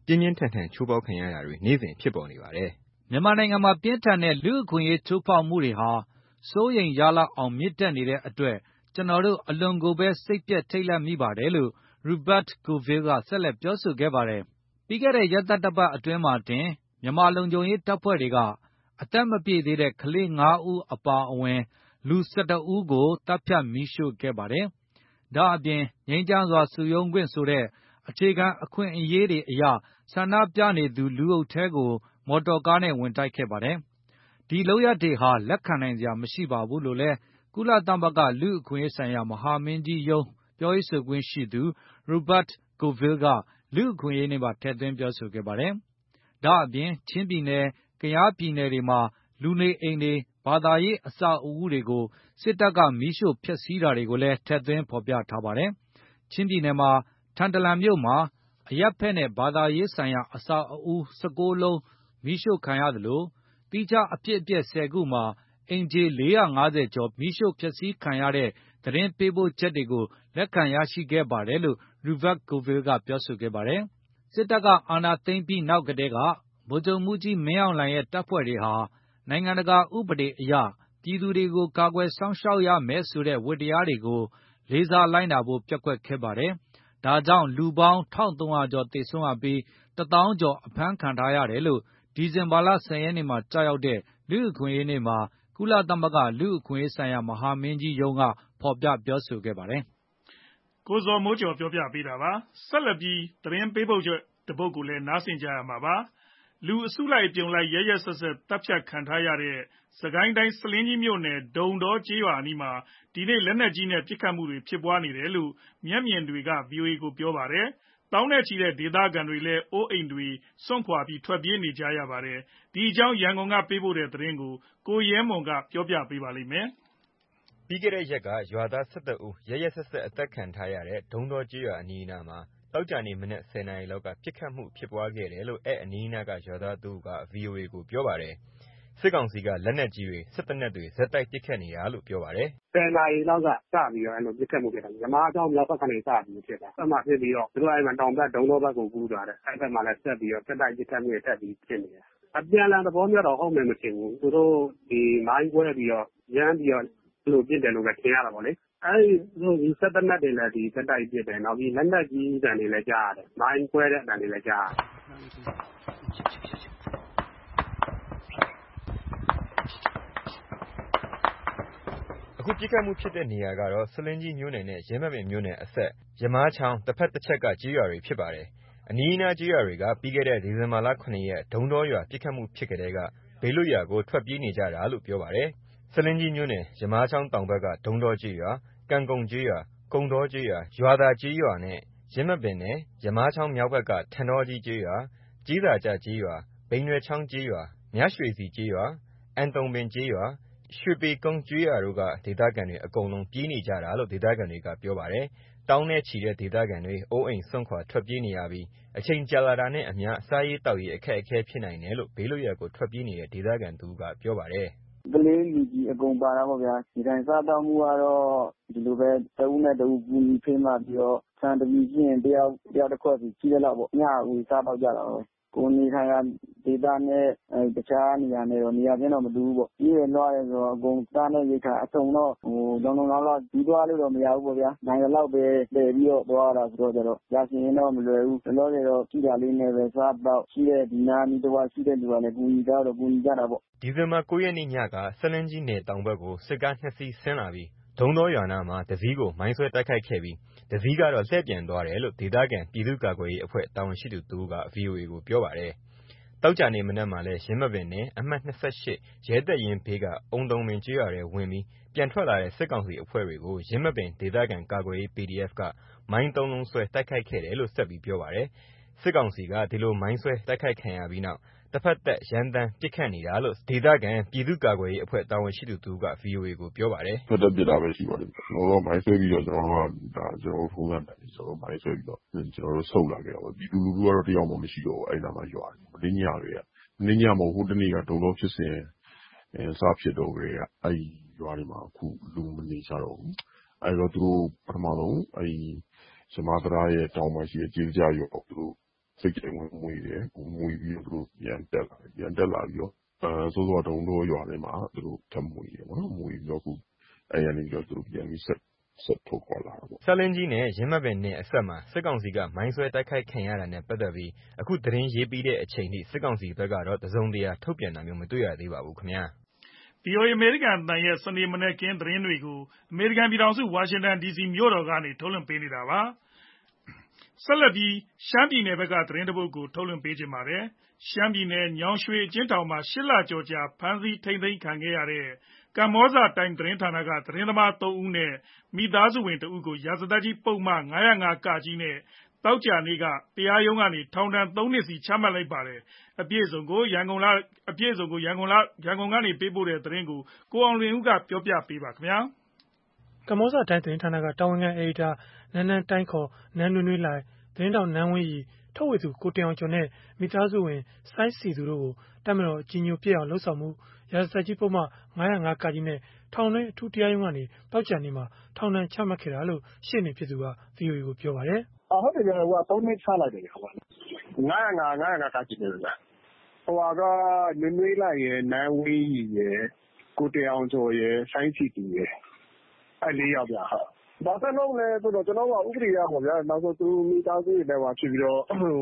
ပြင်းပြင်းထန်ထန်ချိုးဖောက်ခံရတာတွေနေ့စဉ်ဖြစ်ပေါ်နေပါတယ်။မြန်မာနိုင်ငံမှာပြင်းထန်တဲ့လူ့အခွင့်အရေးချိုးဖောက်မှုတွေဟာစိုးရိမ်ရလောက်အောင်မြင့်တက်နေတဲ့အတွက်ကျွန်တော်တို့အလွန်ကိုပဲစိတ်ပျက်ထိတ်လန့်မိပါတယ်လို့ Rupert Colville ကဆက်လက်ပြောဆိုခဲ့ပါတယ်။ပြီးခဲ့တဲ့ရက်သတ္တပတ်အတွင်းမှာတင်မြန်မာလုံခြုံရေးတပ်ဖွဲ့တွေကအသက်မပြည့်သေးတဲ့ကလေး 5 ဦးအပါအဝင်လူ 11 ဦးကိုတပ်ဖြတ်မီးရှို့ခဲ့ပါတယ်။ဒါအပြင်ငြိမ်းချမ်းစွာစုရုံးခွင့်ဆိုတဲ့အခြေခံအခွင့်အရေးတွေအရဆန္ဒပြနေသူလူအုပ်ထဲကိုမော်တော်ကားနဲ့ဝင်တိုက်ခဲ့ပါတယ်။ဒီလုပ်ရပ်တွေဟာလက်ခံနိုင်စရာမရှိပါဘူးလို့လည်းကုလသမဂ္ဂလူ့အခွင့်အရေးဆိုင်ရာမဟာမင်းကြီးရုံးပြောရေးဆိုခွင့်ရှိသူ Rupert Colville ကလူ့အခွင့်အရေးနေ့မှာထည့်သွင်းပြောဆိုခဲ့ပါတယ်။ဒါအပြင်ချင်းပြည်နယ်၊ကယားပြည်နယ်တွေမှာလူနေအိမ်တွေဘာသာရေးအဆောက်အဦးတွေကိုစစ်တပ်ကမီးရှို့ဖျက်ဆီးတာတွေကိုလည်းထည့်သွင်းဖော်ပြထားပါတယ်။ချင်းပြည်နယ်မှာထန်တလန်မြို့မှာအရပ်ဖက်နဲ့ဘာသာရေးဆိုင်ရာအဆောက်အဦး 19 လုံးမီးရှို့ခံရသလိုသီးခြားအဖြစ်အပျက်10 ခုမှာအိမ်ခြေ 450 ကျော်မီးရှို့ဖျက်ဆီးခံရတဲ့သတင်းပေးပို့ချက်တွေကိုလက်ခံရရှိခဲ့ပါတယ်လို့ Rupert Colville ကပြောဆိုခဲ့ပါတယ်။စစ်တပ်ကအာဏာသိမ်းပြီးနောက်ကတည်းကဗိုလ်ချုပ်မှူးကြီးမင်းအောင်လှိုင်ရဲ့တပ်ဖွဲ့တွေဟာနိုင်ငံတကာဥပဒေအရပြည်သူတွေကိုကာကွယ်စောင့်ရှောက်ရမယ်ဆိုတဲ့ဝတ္တရားတွေကိုလေးစားလိုက်နာဖို့ပျက်ကွက်ခဲ့ပါတယ်။ဒါကြောင့်လူပေါင်း 1300 ကျော်သေဆုံးရပြီး 1000 ကျော်အဖမ်းခံထားရတယ်လို့ဒီဇင်ဘာလ 10 ရက်နေ့မှာကျရောက်တဲ့လူ့အခွင့်အရေးနေ့မှာကုလသမဂ္ဂလူ့အခွင့်အရေးဆိုင်ရာမဟာမင်းကြီးရုံးကဖော်ပြပြောဆိုခဲ့ပါတယ်။ကိုဇော်မိုးကျော်ပြောပြပေးတာပါ။ဆက်လက်ပြီးသတင်းပေးပို့ချက်တပုဒ်ကိုလည်းနားဆင်ကြရမှာပါ။လူအစုလိုက်အပြုံလိုက်ရက်ရက်စက်စက်တပ်ဖြတ်ခံထားရတဲ့စစ်ကိုင်းတိုင်းဆားလင်းကြီးမြို့နယ်ဒုံတောကျေးရွာအနီးမှာဒီနေ့လက်နက်ကြီးနဲ့ပစ်ခတ်မှုတွေဖြစ်ပွားနေတယ်လို့မျက်မြင်တွေက VOA ကိုပြောပါတယ်။သောင်းနဲ့ချီတဲ့ဒေသခံတွေလည်းအိုးအိမ်တွေစွန့်ခွာပြီးထွက်ပြေးနေကြရပါတယ်။ဒီအကြောင်းရန်ကုန်ကပေးပို့တဲ့သတင်းကိုကိုရဲမွန်ကပြောပြပေးပါမယ်။ပြီးခဲ့တဲ့ရက်ကရွာသား11ဦးရက်ရက်စက်စက်အသက်ခံထားရတဲ့ဒုံတောကျေးရွာအနီးအနားမှာသောကြာနေ့မနက် 10 နာရီလောက်ကပစ်ခတ်မှုဖြစ်ပွားခဲ့တယ်လို့အနီးအနားကရွာသားတဦးက VOA ကိုပြောပါတယ်။စစ်ကောင်စီကလက်နက်ကြီးတွေစစ်သေနတ်တွေဆက်တိုက်ပစ်ခတ်နေတာလို့ပြောပါတယ်။10 နာရီလောက်ကစပြီးတော့ပစ်ခတ်မှုဖြစ်တာ။မြမအကြောင်းမြောက်ဘက်ကနေစပြီးဖြစ်တာ။အဲ့မှာဖြစ်ပြီးတော့သူတို့အဲ့မှာတောင်ဘက်ဒုံတောဘက်ကိုကူးသွားတယ်။အဲ့ဘက်မှာလည်းဆက်ပြီးတော့ဆက်တိုက်ပစ်ခတ်မှုတွေထပ်ပြီးဖြစ်နေတယ်။အပြန်အလှန်သဘောမျိုးတော့ဟုတ်မယ်မထင်ဘူး။သူတို့ဒီမိုင်းခွဲပြီးတော့ရမ်းပြီးတော့သူတို့ပစ်တယ်လို့ပဲထင်ရတာပေါ့လေ။အဲ့ဒီဆက်သေနတ်တွေလည်းဒီဆက်တိုက်ပစ်တယ်။နောက်ပြီးလက်နက်ကြီးတန်တွေလည်းကြားရတယ်။မိုင်းခွဲတဲ့အတန်တွေလည်းကြားရတယ်အခုပစ်ခတ်မှုဖြစ်တဲ့နေရာကတော့ဆားလင်းကြီးမြို့နယ်နဲ့ရင်းမပင်မြို့နယ်အစပ်ရမားချောင်းတစ်ဖက်တစ်ချက်ကကျေးရွာတွေဖြစ်ပါတယ်။အနီးအနားကျေးရွာတွေကပြီးခဲ့တဲ့ဒီဇင်ဘာလ 7 ရက်ဒုံတောရွာပစ်ခတ်မှုဖြစ်ကြတဲ့ကဘေးလွတ်ရာကိုထွက်ပြေးနေကြတာလို့ပြောပါတယ်။ဆားလင်းကြီးမြို့နယ်ရမားချောင်းတောင်ဘက်ကဒုံတောကျေးရွာ၊ကံကုံကျေးရွာ၊ကုံတောကျေးရွာ၊ရွာသာကျေးရွာနဲ့ရင်းမပင်နဲ့ရမားချောင်းမြောက်ဘက်ကထန်တောကြီးကျေးရွာ၊ကြီးသာကျကျေးရွာ၊ဘိန်နွယ်ချောင်းကျေးရွာ၊မြရွှေစီကျေးရွာ၊အန်တုံပင်ကျေးရွာ၊ရွှေပေကုန်းကျေးရွာတို့ကဒေသခံတွေအကုန်လုံးပြေးနေကြတာလို့ဒေသခံတွေကပြောပါတယ်။တောင်းနဲ့ချီတဲ့ဒေသခံတွေအိုးအိမ်စွန့်ခွာထွက်ပြေးနေရပြီးအချိန်ကြာလာတာနဲ့အမျှစားရေးသောက်ရေးအခက်အခဲဖြစ်နိုင်တယ်လို့ဘေးလွတ်ရာကိုထွက်ပြေးနေတဲ့ဒေသခံတဦးကပြောပါတယ်။ကလေးလူကြီးအကုန်ပါတာပေါ့ဗျာ။ဒီတိုင်းစားသောက်မှုကတော့ဒီလိုပဲတဦးနဲ့တဦးကူညီဖေးမှပြီးတော့ဆန်တပြည်ရှိရင်တယောက်တစ်ခွက်စီရှိတဲ့လောက်ပေါ့။ညဝေစားတော့ကြတာပဲ။ကိုနေထိုင်ရာဒေသနဲ့တခြားနေရာနဲ့တော့နေရာချင်းတော့မတူဘူးပေါ့။ကြီးရလွှားရဲဆိုတော့အကုန်စားနေရိတ်ခါအစုံတော့လုံလောက်ပြီးသွားလို့တော့မရဘူးပေါ့ဗျာ။နိုင်တော့ပဲတည်ပြီးတော့သွားတာဆိုတော့ကြတော့ရရှိရင်တော့မလွယ်ဘူး။လောလောဆယ်တော့ရှိတာလေးနဲ့ပဲစားတော့ရှိတဲ့ဒီနာမီတစ်ဝါရှိတဲ့လူကလည်းကူညီကြတာပေါ့။ဒီဇင်ဘာ 9 ရက်နေ့ညကဆားလင်းကြီးနယ်တောင်ဘက်ကိုစစ်ကား2 စီးဆင်းလာပြီးဒုံတောရွာနားမှာတစီးကိုမိုင်းဆွဲတိုက်ခိုက်ခဲ့ပြီးတစီးကတော့လှည့်ပြန်သွားတယ်လို့ဒေသခံပြည်သူ့ကာကွယ်ရေးအဖွဲ့တာဝန်ရှိသူတဦးက VOA ကိုပြောပါတယ်။သောကြာနေ့မနက်မှာလည်းရင်းမပင်နဲ့အမှတ် 28ရဲတပ်ရင်းဘေးကအုံတုံပင်ကျေးရွာထဲဝင်ပြီးပြန်ထွက်လာတဲ့စစ်ကောင်စီအဖွဲ့တွေကိုရင်းမပင်ဒေသခံကာကွယ်ရေး PDF ကမိုင်း 3 လုံးဆွဲတိုက်ခိုက်ခဲ့တယ်လို့ဆက်ပြီးပြောပါတယ်။စစ်ကောင်စီကဒီလိုမိုင်းဆွဲတိုက်ခိုက်ခံရပြီးနောက်တဖက်သက်ရမ်းသမ်းပစ်ခတ်နေတာလို့ဒေသခံပြည်သူ့ကာကွယ်ရေးအဖွဲ့တာဝန်ရှိသူတဦးက VOA ကိုပြောပါတယ်။ဖက်သက်ပစ်တာပဲရှိပါလိမ့်မယ်။ကျွန်တော်တို့မိုင်းဆွဲပြီးတော့ကျွန်တော်တို့ဖုန်းဆက်တယ်ကျွန်တော်မိုင်းဆွဲပြီးတော့ကျွန်တော်တို့ဆုတ်လာခဲ့တော့ပြည်သူလူထုကတော့တယောက်မှမရှိတော့ဘူးအဲ့နာမှာရွာတယ်မင်းညတွေကမင်းညမဟုတ်ဟိုတနေ့ကဒုံတော့ဖြစ်စဉ်စဖြစ်တော့ကြတဲ့အဲ့ရွာတွေမှာအခုလူမနေကြတော့ဘူးအဲ့တော့သူတို့ပထမဆုံးအဲ့ရမသရာရဲ့တောင်မှာရှိတဲ့ကြေးကြရွာသူတို့စိတ်ကြိမ်ဝင်မွေတယ်မွေပြီးတော့သူတို့ပြန်တက်လာပြီးတော့စောစောတုံးတော့ရွာထဲမှာသူတို့ထပ်မွေတယ်ပေါ့နော်မွေပြီးတော့အခုအဲ့ရနေပြီးတော့သူတို့ပြန်ပြီးဆက်ထုတ်ခေါ်လာတာပေါ့ဆာလင်းကြီးနဲ့ရင်းမှတ်ပင်နဲ့အဆက်မှာစစ်ကောင်စီကမိုင်းဆွဲတိုက်ခိုက်ခံရတာနဲ့ပတ်သက်ပြီးအခုသတင်းရေးပြီးတဲ့အချိန်ထိစစ်ကောင်စီဘက်ကတော့တစုံတရာထုတ်ပြန်တာမျိုးမတွေ့ရသေးပါဘူးခင်ဗျာ VOA အမေရိကန်အသံရဲ့စနေမနက်ခင်းသတင်းတွေကိုအမေရိကန်ပြည်ထောင်စုဝါရှင်တန် DC မြို့တော်ကနေထုတ်လွှင့်ပေးနေတာပါဆက်လက်ပြီးရှမ်းပြည်နယ်ဘက်ကသတင်းတပုတ်ကိုထုတ်လွှင့်ပေးချင်ပါတယ်ရှမ်းပြည်နယ်ညောင်ရွှေအကျဉ်းထောင်မှာ8 လကျော်ကြာဖမ်းဆီးထိန်းသိမ်းခံခဲ့ရတဲ့ကမ္ဘောဇတိုင်းသတင်းဌာနကသတင်းသမား3ဦးနဲ့မိသားစုဝင်2ဦးကိုရာဇသတ်ကြီးပုဒ်မ905 ကကြီးနဲ့တောက်ကြနေ့ကတရားရုံးကနေထောင်ဒဏ်3နှစ်စီချမှတ်လိုက်ပါတယ်အပြည့်အစုံကိုရန်ကုန်ကနေပေးပို့တဲ့သတင်းကိုကိုအောင်လွင်ဦးကပြောပြပေးပါခင်ဗျာကမ္ဘောဇတိုင်းသတင်းဌာနကတာဝန်ခံအယ်ဒီတာနန်းနန်းတိုင်းခေါ်နန်းနွေးနွေးလှိုင်သတင်းတောင်နန်းဝင်းရီထုတ်ဝေသူကိုတင်အောင်ကျော်နဲ့မိသားစုဝင်စိုင်းစီသူတို့ကိုတပ်မတော်အကြီးညိုပြည့်အောင်လှုပ်ဆောင်မှုရာဇသတ်ကြီးပုဒ်မ905 ကကြီးနဲ့ထောင်တွင်းအထူးတရားရုံးကနေတောက်ကြနေ့မှာထောင်ဒဏ်ချမှတ်ခဲ့တာလို့ရှေ့နေဖြစ်သူက VOA ကိုပြောပါတယ်ဟုတ်တယ်ဗျာ3နှစ်ချလိုက်တယ်ဗျာ905 ကကြီးတယ်ဗျာဟိုကနွေးနွေးလိုက်ရယ်နန်းဝင်းရီရယ်ကိုတင်အောင်ကျော်ရယ်ဆိုင်းစီတူရယ်အဲ့4ယောက်ဗျာဟုတ်ဘာသက်လုံးလဲဆိုတော့ကျွန်တော်ကဥပဒေရပါဗျာနောက်ဆုံးသူမိသားစုတွေနဲ့ပါဖြစ်ပြီးတော့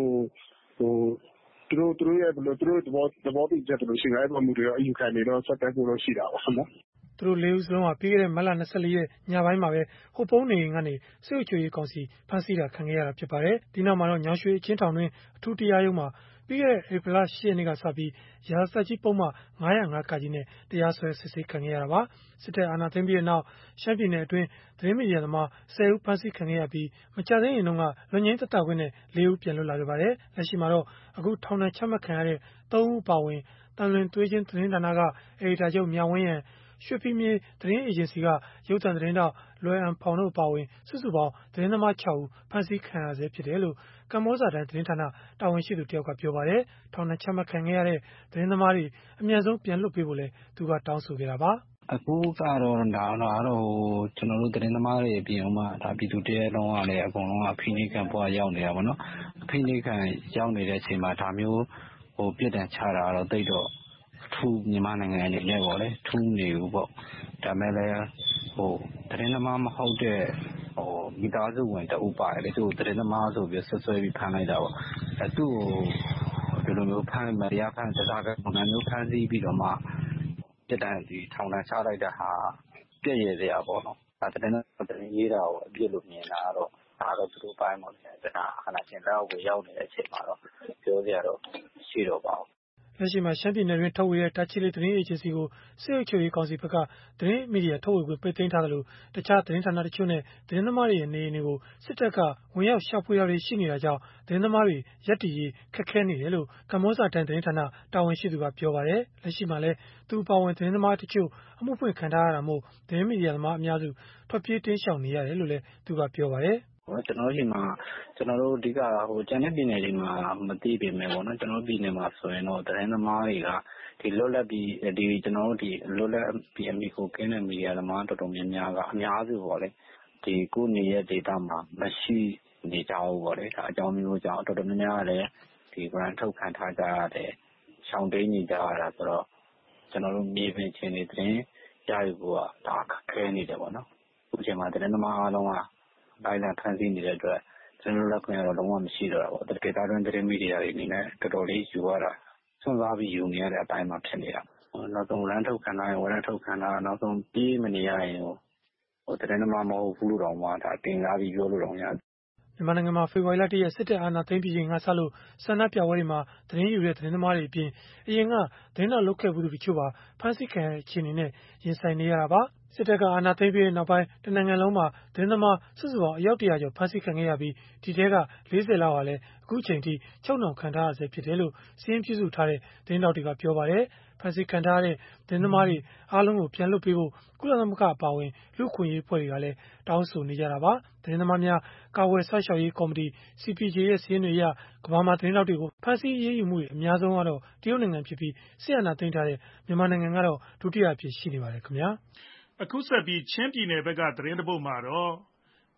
သူတို့ရဲ့ဘယ်လိုသူတို့သဘောတူချက်လို့ရှိတယ်အဲ့လိုမျိုးတွေအယူခံနေတော့ဆက်တက်ဖို့လို့ရှိတာပါနော်သူတို့4ဦးစလုံးကပြီးခဲ့တဲ့မတ်လ24ရက်ညပိုင်းမှာပဲဟိုပုံးနေအိမ်ကနေစစ်အုပ်ချုပ်ရေးကောင်စီဖမ်းဆီးတာခံခဲ့ရတာဖြစ်ပါတယ်ဒီနောက်မှာတော့ညောင်ရွှေအချင်းထောင်တွင်အထူးတရားရုံးမှာပြီးခဲ့တဲ့ဧပြီလ10ရက်နေ့ကစပြီးရာဇသတ်ကြီးပုံမှ905 ကကြီးနဲ့တရားစွဲစစ်ဆေးခံခဲ့ရတာပါစစ်တပ်အာဏာသိမ်းပြီးတဲ့နောက်ရှမ်းပြည်နယ်အတွင်းသတင်းမီဒီယာသမား10ဦးဖမ်းဆီးခံခဲ့ရပြီးမကြာသေးခင်တုန်းကလွတ်ငြိမ်းသက်သာခွင့်နဲ့4ဦးပြန်လွတ်လာခဲ့ပါတယ်လက်ရှိမှာတော့အခုထောင်ဒဏ်ချမှတ်ခံရတဲ့3ဦးပါဝင်တန်လွင်သွေးချင်းသတင်းဌာနကအယ်ဒီတာချုပ်မြဝင်းရန်ရွှေဖီမြေသတင်းအေဂျင်စီကရုပ်သံသတင်းတောက်လွယ်အံဖောင်တို့ပါဝင်စုစုပေါင်းသတင်းသမား6ဦးဖမ်းဆီးခံရဆဲဖြစ်တယ်လို့ကမ္ဘောဇတိုင်းသတင်းဌာနတာဝန်ရှိသူတယောက်ကပြောပါတယ်ထောင်ဒဏ်ချမှတ်ခံခဲ့ရတဲ့သတင်းသမားတွေအများဆုံးပြန်လွှတ်ပေးဖို့လဲသူကတောင်းဆိုခဲ့တာပါအခုကတော့ဒါတော့ကျွန်တော်တို့သတင်းသမားတွေအပြင်မှာဒါပြည်သူတရဲလုံးကလည်းအကုန်လုံးအဖိနှိခံပွားရောက်နေတာပေါ့နော်အဖိနှိခံရောက်နေတဲ့အချိန်မှာဒါမျိုးပြစ်ဒဏ်ချတာတော့တိတ်တော့ထူးမြန်မာနိုင်ငံအနေနဲ့ပေါ့လေထူးနေဘူးပေါ့ဒါမဲ့လည်းသတင်းသမားမဟုတ်တဲ့မိသားစုဝင်တအုပ်ပါတယ်လေသူသတင်းသမားဆိုပြီးဆွဆွဲပြီးဖမ်းလိုက်တာပေါ့သူ့ကိုဒီလိုမျိုးဖမ်းမရဖမ်းတစားကပုံစံမျိုးဖမ်းဆီးပြီးတော့မှပြစ်ဒဏ်ဒီထောင်ဒဏ်ချလိုက်တဲ့ဟာပြည့်ရစရာပေါ့နော်ဒါသတင်းရေးတာကိုအပြစ်လို့မြင်တာတော့ဒါတော့သူတို့ပိုင်းပေါ့လေဒါခဏချင်းတော့ကိုရောက်နေတဲ့အချိန်မှာတော့ပြောစရာတော့ရှိတော့ပါဘူးလက်ရှိမှာရှမ်းပြည်နယ်တွင်ထုတ်ဝေတဲ့တာချီလီသတင်းအေဂျင်စီကိုစစ်အုပ်ချုပ်ရေးကောင်စီဘက်ကသတင်းမီဒီယာထုတ်ဝေခွင့်ပိတ်သိမ်းထားတယ်လို့တခြားသတင်းဌာနတချို့နဲ့သတင်းသမားတွေရဲ့နေအိမ်တွေကိုစစ်တပ်ကဝင်ရောက်ရှာဖွေတာတွေရှိနေတာကြောင့်သတင်းသမားတွေရပ်တည်ရေးခက်ခဲနေတယ်လို့ကမ္ဘောဇတိုင်းသတင်းဌာနတာဝန်ရှိသူကပြောပါတယ်လက်ရှိမှာလည်းသူအပါဝင်သတင်းသမားတချို့အမှုဖွင့်ခံထားရတာမို့သတင်းမီဒီယာသမားအများစုထွက်ပြေးတင်းရှောင်နေရတယ်လို့လည်းသူကပြောပါတယ်ကျွန်တော်တို့ဒီမှာကျွန်တော်တို့အဓိကကျန်တဲ့ပြည်နယ်တွေမှာမသိပေမဲ့ပေါ့နော်ကျွန်တော်တို့ပြည်နယ်မှာဆိုရင်တော့သတင်းသမားတွေကဒီလွတ်လပ်ပြီးဒီကျွန်တော်တို့ဒီလွတ်လပ်ပြီးအမိကိုကင်းတဲ့မီဒီယာသမားတော်တော်များများကအများစုပေါ့လေဒီကိုနေရဲ့ဒေတာမှာမရှိနေကြဘူးပေါ့လေဒါအကြောင်းမျိုးကြောင့်တော်တော်များများလည်းဒီ brand ထုတ်ခံထားကြရတယ်ရှောင်းတိန်နေကြရတာဆိုတော့ကျွန်တော်တို့မြေပြင်ချင်းတွေသတင်းရယူဖို့ကဒါခက်ခဲနေတယ်ပေါ့နော်အခုချိန်မှာသတင်းသမားအားလုံးကလိုက်လံဖန်ဆီးနေတဲ့အတွက်ကျွန်တော်တို့လက်ခွင့်ကတော့လုံးဝမရှိတော့တာပေါ့ဒေတာတွင်သတင်းမီဒီယာတွေအနေနဲ့တော်တော်လေးယူရတာစွန့်စားပြီးယူနေရတဲ့အတိုင်းမှာဖြစ်နေတာနောက်ဆုံး run ထုတ်ခံတာရင် warrant ထုတ်ခံတာနောက်ဆုံးပြေးမနေရရင်သတင်းသမားမဟုတ်ဘူးလို့တော့မှဒါတင်ကားပြီးပြောလို့တော့ရတယ်မြန်မာနိုင်ငံမှာဖေဖော်ဝါရီလ1ရက်စစ်တပ်အာဏာသိမ်းပြီးချိန်ကစလို့ဆန္ဒပြပွဲတွေမှာသတင်းယူတဲ့သတင်းသမားတွေအပြင်အရင်ကသတင်းတော်လုပ်ခဲ့မှုတို့တချို့ပါဖမ်းဆီးခံရတဲ့အခြေအနေနဲ့ရင်ဆိုင်နေရတာပါစစ်တပ်ကအာဏာသိမ်းပြီးနောက်ပိုင်းတနိုင်ငံလုံးမှာသတင်းသမားစုစုပေါင်းအယောက်100ကျော်ဖမ်းဆီးခံခဲ့ရပြီးဒီထဲက40လောက်ဟာလည်းအခုချိန်ထိချုပ်နှောင်ခံထားရဆဲဖြစ်တယ်လို့စီးရင်ပြုစုထားတဲ့သတင်းတော်တွေကပြောပါတယ်ဖမ်းဆီးခံထားရတဲ့သတင်းသမားတွေအားလုံးကိုပြန်လွှတ်ပေးဖို့ကုလသမဂ္ဂအပါအဝင်လူ့အခွင့်အရေးအဖွဲ့တွေကလည်းတောင်းဆိုနေကြတာပါသတင်းသမားများကာကွယ်စောင့်ရှောက်ရေးကော်မတီ CPJ ရဲ့စာရင်းတွေအရကမ္ဘာမှာသတင်းတောက်တွေကိုဖမ်းဆီးအရေးယူမှုတွေအများဆုံးကတော့တရုတ်နိုင်ငံဖြစ်ပြီးစစ်အာဏာသိမ်းထားတဲ့မြန်မာနိုင်ငံကတော့ဒုတိယအဖြစ်ရှိနေပါတယ်ခင်ဗျာအခုဆက်ပြီးချင်းပြည်နယ်ဘက်ကသတင်းတပုတ်မှာတော့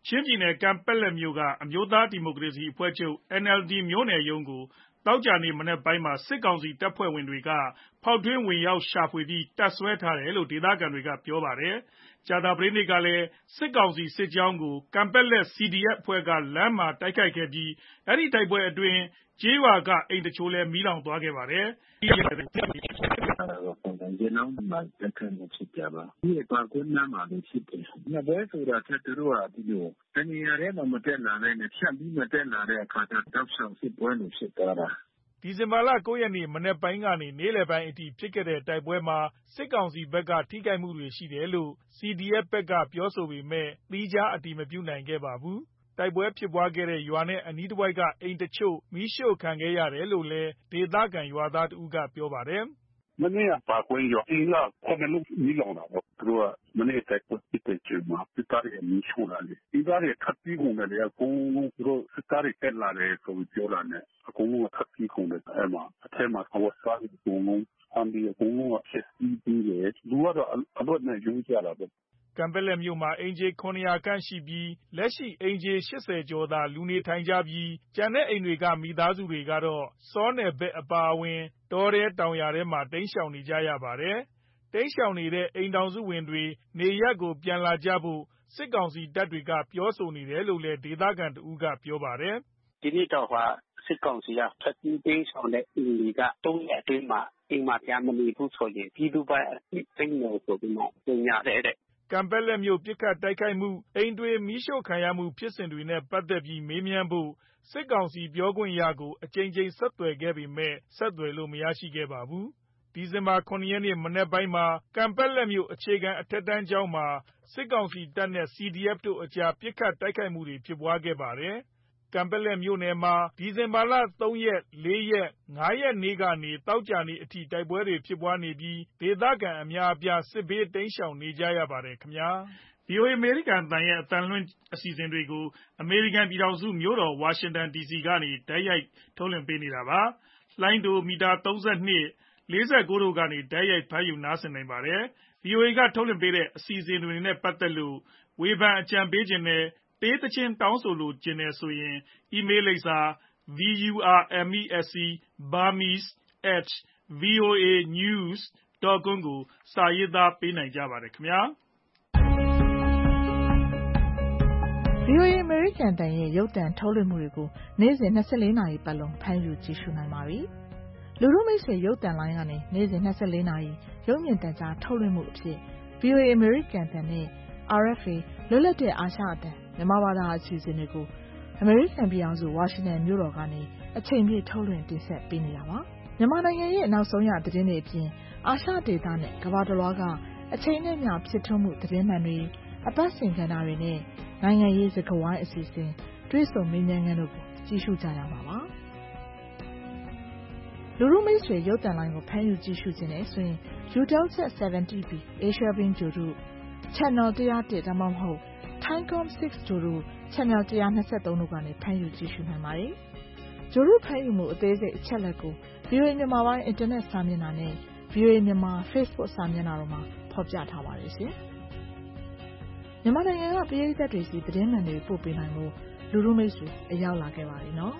ချင်းပြည်နယ်ကန်ပက်လက်မြို့ကအမျိုးသားဒီမိုကရေစီအဖွဲ့ချုပ် NLD မြို့နယ်ရုံးကိုသောကြာနေ့မနက်ပိုင်းမှာစစ်ကောင်စီတပ်ဖွဲ့ဝင်တွေကဖောက်ထွင်းဝင်ရောက်ရှာဖွေပြီးတပ်စွဲထားတယ်လို့ဒေသခံတွေကပြောပါတယ်။ကြာသပတေးနေ့ကလည်းစစ်ကောင်စီစစ်ကြောင်းကိုကန်ပက်လက် CDF အဖွဲ့ကလမ်းမှာတိုက်ခိုက်ခဲ့ပြီးအဲဒီတိုက်ပွဲအတွင်းကျေးရွာကအိမ်တချို့လည်းမီးလောင်သွားခဲ့ပါတယ်။ရေနောင်းမှာတက်ခတ်နေဖြစ်ကြပါဒီပါကွန်းနာမှာလည်းဖြစ်တယ်။ငါပဲဆိုတာထက်သူတို့ကဒီလိုတနေရာထဲမှာမတက်လာတဲ့နဲ့ဖြတ်ပြီးမတက်လာတဲ့အခါကျတော့တောက်ဆောင်စစ်ပွဲလို့ဖြစ်သွားတာဒီဇင်ဘာလ 9 ရက်နေ့မနေ့ပိုင်းကနေနေ့လယ်ပိုင်းအထိဖြစ်ခဲ့တဲ့တိုက်ပွဲမှာစစ်ကောင်စီဘက်ကထိခိုက်မှုတွေရှိတယ်လို့ CDF ဘက်ကပြောဆိုပေမဲ့သီးခြားအတည်မပြုနိုင်ခဲ့ပါဘူး။တိုက်ပွဲဖြစ်ပွားခဲ့တဲ့ရွာနဲ့အနီးတစ်ဝိုက်ကအိမ်တချို့မီးရှို့ခံခဲ့ရတယ်လို့လည်းဒေသခံရွာသားတဦးကပြောပါတယ်။မနေ့ကပါကွင်းရွာအင်းက7လုံးမီးလောင်တာပေါ့သူတို့ကမနေ့တိုက်ပွဲဖြစ်တဲ့ချိန်မှာစစ်သားတွေမီးရှို့လာတယ်ဒီသားတွေထပ်ပြီးကုန်တယ်အကုန်လုံးသူတို့စစ်သားတွေတက်လာတယ်ဆိုပြီးပြောတာနဲ့အကုန်လုံးထပ်ပြီးကုန်တယ်အဲ့မှာအထက်မှာအဝတ်စားတွေအကုန်လုံးအမ်ဘီအကုန်လုံးဖြစ်ပြီးတယ်လူကတော့အလွတ်နဲ့ယူကြတာပေါ့ကန်ပက်လက်မြို့မှာအင်ဂျီ900ခန့်ရှိပြီးလက်ရှိအင်ဂျီ80ကျော်သာလူနေထိုင်ကြပြီးကျန်တဲ့အိမ်တွေကမိသားစုတွေကတော့စောနယ်ဘက်အပါအဝင်တောထဲတောင်ယာထဲမှာတိမ်းရှောင်နေကြရပါတယ်။တိမ်းရှောင်နေတဲ့အိမ်တောင်စုဝင်တွေနေရပ်ကိုပြန်လာကြဖို့စစ်ကောင်စီတပ်တွေကပြောဆိုနေတယ်လို့လည်းဒေသခံတဦးကပြောပါတယ်။ဒီနေ့တော့စစ်ကောင်စီကဖက်တီးတိမ်းရှောင်တဲ့အိမ်တွေက3ရက်အတွင်းမှာအိမ်မှာပြန်မနေဘူးဆိုရင်ပြည်သူ့ဘက်အစ်သိမ်းလို့ဆိုပြီးမှပြင်ရတယ်တဲ့ကန်ပက်လက်မြို့ပစ်ခတ်တိုက်ခိုက်မှုအိမ်တွေမီးရှို့ခံရမှုဖြစ်စဉ်တွေနဲ့ပတ်သက်ပြီးမေးမြန်းဖို့စစ်ကောင်စီပြောခွင့်ရကိုအကြိမ်ကြိမ်ဆက်သွယ်ခဲ့ပေမဲ့ဆက်သွယ်လို့မရရှိခဲ့ပါဘူး။ဒီဇင်ဘာ 9 ရက်နေ့မနက်ပိုင်းမှာကန်ပက်လက်မြို့အခြေခံအထက်တန်းကျောင်းမှာစစ်ကောင်စီတပ်နဲ့ CDF တို့အကြားပစ်ခတ်တိုက်ခိုက်မှုတွေဖြစ်ပွားခဲ့ပါတယ်။ကန်ပက်လက်မြို့နယ်မှာဒီဇင်ဘာလ 3 ရက် 4 ရက် 5 ရက်နေ့ကနေသောကြာနေ့အထိတိုက်ပွဲတွေဖြစ်ပွားနေပြီးဒေသခံအများအပြားစစ်ဘေးတိမ်းရှောင်နေကြရပါတယ်ခင်ဗျာ။ VOA အမေရိကန်အသံရဲ့အသံလွှင့်အစီအစဉ်တွေကိုအမေရိကန်ပြည်ထောင်စုမြို့တော်ဝါရှင်တန် DC ကနေတိုက်ရိုက်ထုတ်လွှင့်ပေးနေတာပါ။လိုင်းဒိုမီတာ32 49တို့ကနေတိုက်ရိုက်ဖမ်းယူနားဆင်နိုင်ပါတယ်။ VOA ကထုတ်လွှင့်ပေးတဲ့အစီအစဉ်တွေနဲ့ပတ်သက်လို့ဝေဖန်အကြံပေးခြင်းနဲ့ပေးသချင်းတောင်းဆိုလိုချင်တယ်ဆိုရင်အီးမေးလ်လိပ်စာ burmese@voanews.com ကိုစာရေးသားပေးနိုင်ကြပါတယ်ခင်ဗျာ VOA အမေရိကန်တန်ရဲ့ရုပ်သံထုတ်လွှင့်မှုတွေကိုနေ့စဉ်24နာရီပတ်လုံးဖမ်းယူကြည့်ရှုနိုင်ပါပြီ။လူထုမိတ်ဆွေရုပ်သံလိုင်းကနေနေ့စဉ်24နာရီရုပ်မြင်သံကြားထုတ်လွှင့်မှုအဖြစ် VOA အမေရိကန်တန်နဲ့ RFA လွတ်လပ်တဲ့အာရှအသံမြန်မာဘာသာအစီအစဉ်တွေကိုအမေရိကန်ပြည်ထောင်စုဝါရှင်တန်မြို့တော်ကနေအချိန်ပြည့်ထုတ်လွှင့်တင်ဆက်ပေးနေတာပါ။မြန်မာနိုင်ငံရဲ့နောက်ဆုံးရသတင်းတွေအပြင်အာရှဒေသနဲ့ကမ္ဘာတစ်လွှားကအချိန်နဲ့မျှဖြစ်ထွန်းမှုသတင်းမှန်တွေအပတ်စဉ်ကဏ္ဍတွေနဲ့နိုင်ငံရေးစကားဝိုင်းအစီအစဉ်တွေ့ဆုံမေးမြန်းခန်းတို့ကိုကြည့်ရှုကြရမှာပါလူထုမိတ်ဆွေရုပ်သံလိုင်းကိုဖမ်းယူကြည့်ရှုခြင်းနဲ့ဆိုရင် UTELSAT 70B Asia Beam ကြိုတို့ Channel 101ဒါမှမဟုတ် Thaicom 6ကြိုတို့ Channel 123တို့ကနေဖမ်းယူကြည့်ရှုနိုင်ပါတယ်ကြိုတို့ဖမ်းယူမှုအသေးစိတ်အချက်လက်ကို VOA မြန်မာပိုင်းအင်တာနက်စာမျက်နှာနဲ့ VOA မြန်မာ Facebook စာမျက်နှာတို့မှာဖော်ပြထားပါတယ်ရှင်မြန်မာနိုင်ငံကပြည်သက်တွေစီသတင်းမှန်တွေပို့ပေးနိုင်လို့လူထုမိတ်ဆွေအရောက်လာခဲ့ပါပြီနော်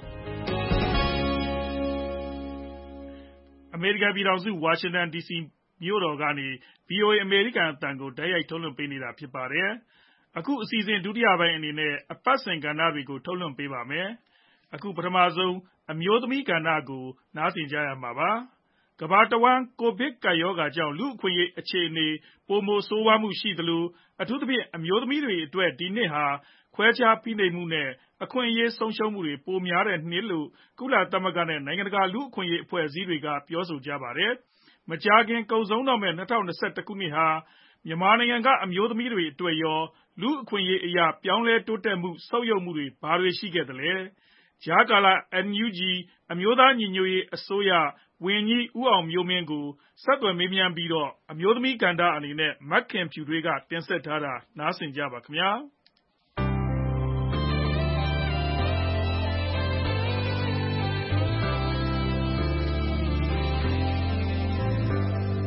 အမေရိကန်ပြည်ထောင်စုဝါရှင်တန် DC မြို့တော်ကနေ VOA အမေရိကန်အသံကိုတိုက်ရိုက်ထုတ်လွှင့်ပေးနေတာဖြစ်ပါတယ်။အခုအစီအစဉ်ဒုတိယပိုင်းအနေနဲ့အပတ်စဉ်ကဏ္ဍတွေကိုထုတ်လွှင့်ပေးပါမယ်။အခုပထမဆုံးအမျိုးသမီးကဏ္ဍကိုနားဆင်ကြရမှာပါ။ကမ္ဘာတဝန်းကိုဗစ်ကပ်ရောဂါကြောင့်လူ့အခွင့်အရေးအခြေအနေပိုမိုဆိုးဝါးမှုရှိသလိုအထူးသဖြင့်အမျိုးသမီးတွေအတွက်ဒီနှစ်ဟာခွဲခြားဖိနှိပ်မှုနဲ့အခွင့်အရေးဆုံးရှုံးမှုတွေပိုများတဲ့နှစ်လို့ကုလသမဂ္ဂနဲ့နိုင်ငံတကာလူ့အခွင့်အရေးအဖွဲ့အစည်းတွေကပြောဆိုကြပါတယ်။မကြာခင်ကုန်ဆုံးတော့မယ့်2021ခုနှစ်ဟာမြန်မာနိုင်ငံကအမျိုးသမီးတွေအတွက်ရောလူ့အခွင့်အရေးအရာပြောင်းလဲတိုးတက်မှုဆုတ်ယုတ်မှုတွေဘာတွေရှိခဲ့သလဲ။ကြားကာလ NUG အမျိုးသားညီညွတ်ရေးအစိုးရဝန်ကြီးဦးအောင်မျိုးမင်းကိုဆက်သွယ်မေးမြန်းပြီးတော့အမျိုးသမီးကဏ္ဍအနေနဲ့မခင်ဖြူတွေကတင်ဆက်ထားတာနားဆင်ကြပါခင်ဗျာ။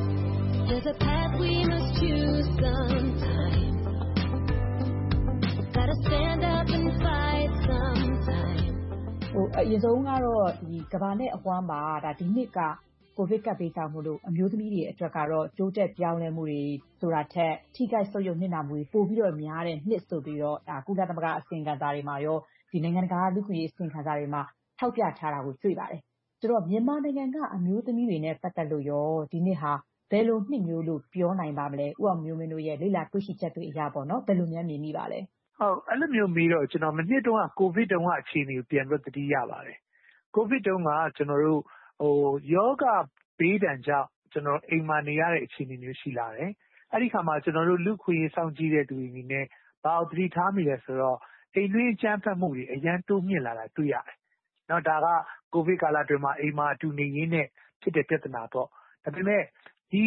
There's a path we must choose sometime. gotta stand up and fight sometime. အရင်ဆုံးကတော့ကမ္ဘာနဲ့အဝှမ်းမှာဒီနှစ်ကကိုဗစ်ကပ်ဘေးကြောင့်မို့လို့အမျိုးသမီးတွေအတွက်ကတော့တိုးတက်ပြောင်းလဲမှုတွေဆိုတာထက်ထိခိုက်ဆုတ်ယုတ်နစ်နာမှုတွေပိုပြီးတော့များတဲ့နှစ်ဆိုပြီးတော့ကုလသမဂ္ဂအစီရင်ခံစာတွေမှာရောဒီနိုင်ငံတကာလူ့အခွင့်အရေးအစီရင်ခံစာတွေမှာထောက်ပြထားတာကိုတွေ့ပါတယ်။ဆိုတော့မြန်မာနိုင်ငံကအမျိုးသမီးတွေနဲ့ပတ်သက်လို့ရောဒီနှစ်ဟာဘယ်လိုနှစ်မျိုးလို့ပြောနိုင်ပါမလဲ။ဦးအောင်မျိုးမင်းတို့ရဲ့လေ့လာတွေ့ရှိချက်တွေအရပေါ့နော်ဘယ်လိုများမြင်မိပါလဲ။ဟုတ်အဲ့လိုမျိုးမေးတော့ကျွန်တော်မနှစ်တုန်းကကိုဗစ်တုန်းကအခြေအနေကိုပြန်ပြီးသတိရပါတယ်။ကိုဗစ်တုန်းကကျွန်တော်တို့ယောဂဘေးဒဏ်ကြောင့်ကျွန်တော်အိမ်မှာနေရတဲ့အခြေအနေမျိုးရှိလာတယ်။အဲ့ဒီခါမှာကျွန်တော်တို့လူခွေရေးစောင့်ကြည့်တဲ့သူတွေအနေနဲ့ဘာလို့သတိထားမိလဲဆိုတော့အိမ်တွင်းအကြမ်းဖက်မှုတွေအရန်တိုးမြင့်လာတာတွေ့ရတယ်။နော်ဒါကကိုဗစ်ကာလအတွင်းမှာအိမ်မှာအတူနေရင်းနဲ့ဖြစ်တဲ့ပြဿနာပေါ့။ဒါပေမဲ့ဒီ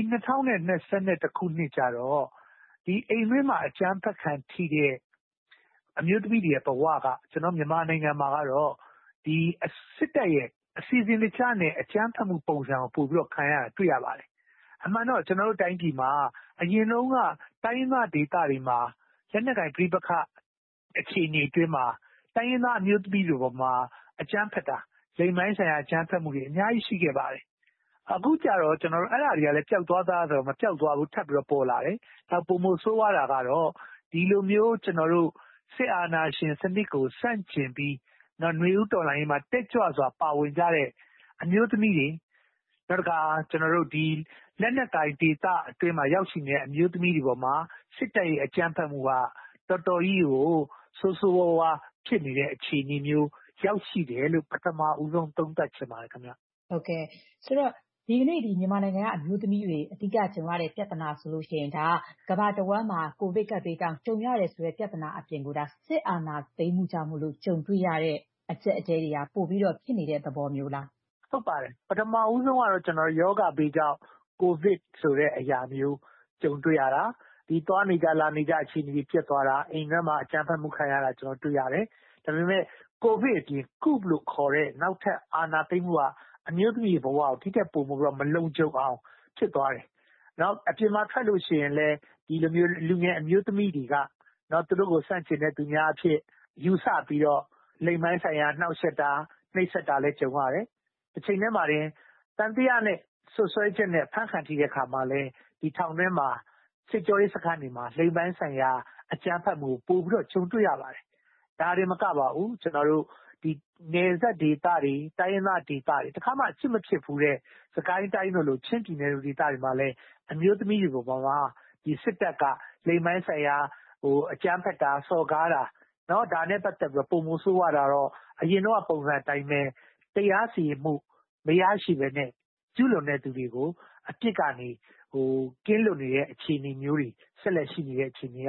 2021ခုနှစ်ကျတော့ဒီအိမ်တွင်းမှာအကြမ်းဖက်ခံထိတဲ့အမျိုးသမီးတွေရဲ့ဘဝကကျွန်တော်မြန်မာနိုင်ငံမှာကတော့ဒီစစ်တပ်ရဲ့အစီအစဉ်တခြားနဲ့အကြမ်းဖက်မှုပုံစံကိုပို့ပြီးတော့ခံရတာတွေ့ရပါတယ်။အမှန်တော့ကျွန်တော်တို့တိုင်းပြည်မှာအရင်တုန်းကတိုင်းရင်းသားဒေသတွေမှာလက်နက်ကိုင်ပြိပခအခြေအနေအတွင်းမှာတိုင်းရင်းသားအမျိုးသမီးတွေပေါ်မှာအကြမ်းဖက်တာလိမ်မိုင်းဆိုင်ရာအကြမ်းဖက်မှုတွေအများကြီးရှိခဲ့ပါတယ်။အခုကျတော့ကျွန်တော်တို့အဲ့ဒါတွေကလည်းပျောက်သွားသားဆိုတော့မပျောက်သွားဘူးထပ်ပြီးတော့ပေါ်လာတယ်။နောက်ပုံမဆိုးွားတာကတော့ဒီလိုမျိုးကျွန်တော်တို့စစ်အာဏာရှင်စနစ်ကိုစန့်ကျင်ပြီးနော်ຫນွေဦးတော်လိုင်းမှာတက်ကြွစွာပါဝင်ကြတဲ့အမျိုးသမီးတွေနောက်ကကျွန်တော်တို့ဒီလက်နက်ကိုင်ဒေသအတွင်းမှာရောက်ရှိနေတဲ့အမျိုးသမီးတွေပေါ်မှာစစ်တပ်ရဲ့အကြမ်းဖက်မှုကတော်တော်ကြီးကိုဆိုးဆိုးဝါးဝါးဖြစ်နေတဲ့အခြေအနေမျိုးရောက်ရှိတယ်လို့ပထမဦးဆုံးသုံးသပ်ချင်ပါတယ်ခင်ဗျ။ဟုတ်ကဲ့ဆိုတော့ဒီကနေ့မြန်မာနိုင်ငံကအမျိုးသမီးတွေအဓိကကြုံရတဲ့ပြဿနာဆိုလို့ရှိရင်ဒါကမ္ဘာတဝန်းမှာကိုဗစ်ကပ်ဘေးကြောင့်ကြုံရတယ်ဆိုတဲ့ပြဿနာအပြင်ကိုဒါစစ်အာဏာသိမ်းမှုကြောင့်မို့လို့ကြုံတွေ့ရတဲ့အကျက်အကျဲတွေကပို့ပြီးတော့ဖြစ်နေတဲ့သဘောမျိုးလား။ဟုတ်ပါတယ်ပထမဦးဆုံးကတော့ကျွန်တော်ယောဂဘေးကြောင့်ကိုဗစ်ဆိုတဲ့အရာမျိုးကြုံတွေ့ရတာဒီသွားနေကြလာနေကြအခြေအနေတွေဖြစ်သွားတာအိမ်ထဲမှာအကြမ်းဖက်မှုခံရတာကျွန်တော်တွေ့ရတယ်။ဒါပေမဲ့ကိုဗစ်အပြင်ကုလို့ခေါ်တဲ့နောက်ထပ်အာဏာသိမ်းမှုကအမျိုးသမီးဘဝကိုထိတဲ့ပုံမှုတော့မလုံခြုံအောင်ဖြစ်သွားတယ်။နောက်အပြင်မှာထွက်လို့ရှိရင်လည်းဒီလိုမျိုးလူငယ်အမျိုးသမီးတွေကနော်သူတို့ကိုစန့်ကျင်တဲ့သူများအဖြစ်ယူဆပြီးတော့လိမ်မိုင်းဆိုင်ရာနှောက်ယှက်တာနှိပ်စက်တာလည်းကြုံရတယ်။တစ်ချိန်တည်းမှာတင်တန်တရားနဲ့ဆွဆွဲချက်နဲ့ဖမ်းခံထိတဲ့အခါမှာလည်းဒီထောင်ထဲမှာစစ်ကြောရေးစခန်းတွေမှာလိမ်မိုင်းဆိုင်ရာအကြမ်းဖက်မှုပို့ပြီးတော့ကြုံတွေ့ရပါတယ်။ဒါတွေမကပါဘူးကျွန်တော်တို့ဒီနယ်စပ်ဒေသတွေတိုင်းရင်းသားဒေသတွေတခါမှအဖြစ်မဖြစ်ဘူးတဲ့စကိုင်းတိုင်းတို့လိုချင်းပြည်နယ်တို့ဒေသတွေမှာလည်းအမျိုးသမီးတွေပေါ်မှာဒီစစ်တပ်ကလိမ်မိုင်းဆိုင်ရာအကြမ်းဖက်တာစော်ကားတာနော်ဒါနဲ့ပတ်သက်ပြီးပုံမှုဆိုးရတာတော့အရင်တော့ပုံစံတိုင်းပဲတရားစီရင်မှုမရရှိပဲနဲ့ကျူးလွန်တဲ့သူတွေကိုအပြစ်ကနေကင်းလွတ်နေတဲ့အခြေအနေမျိုးတွေဆက်လက်ရှိနေတဲ့အခြေအနေက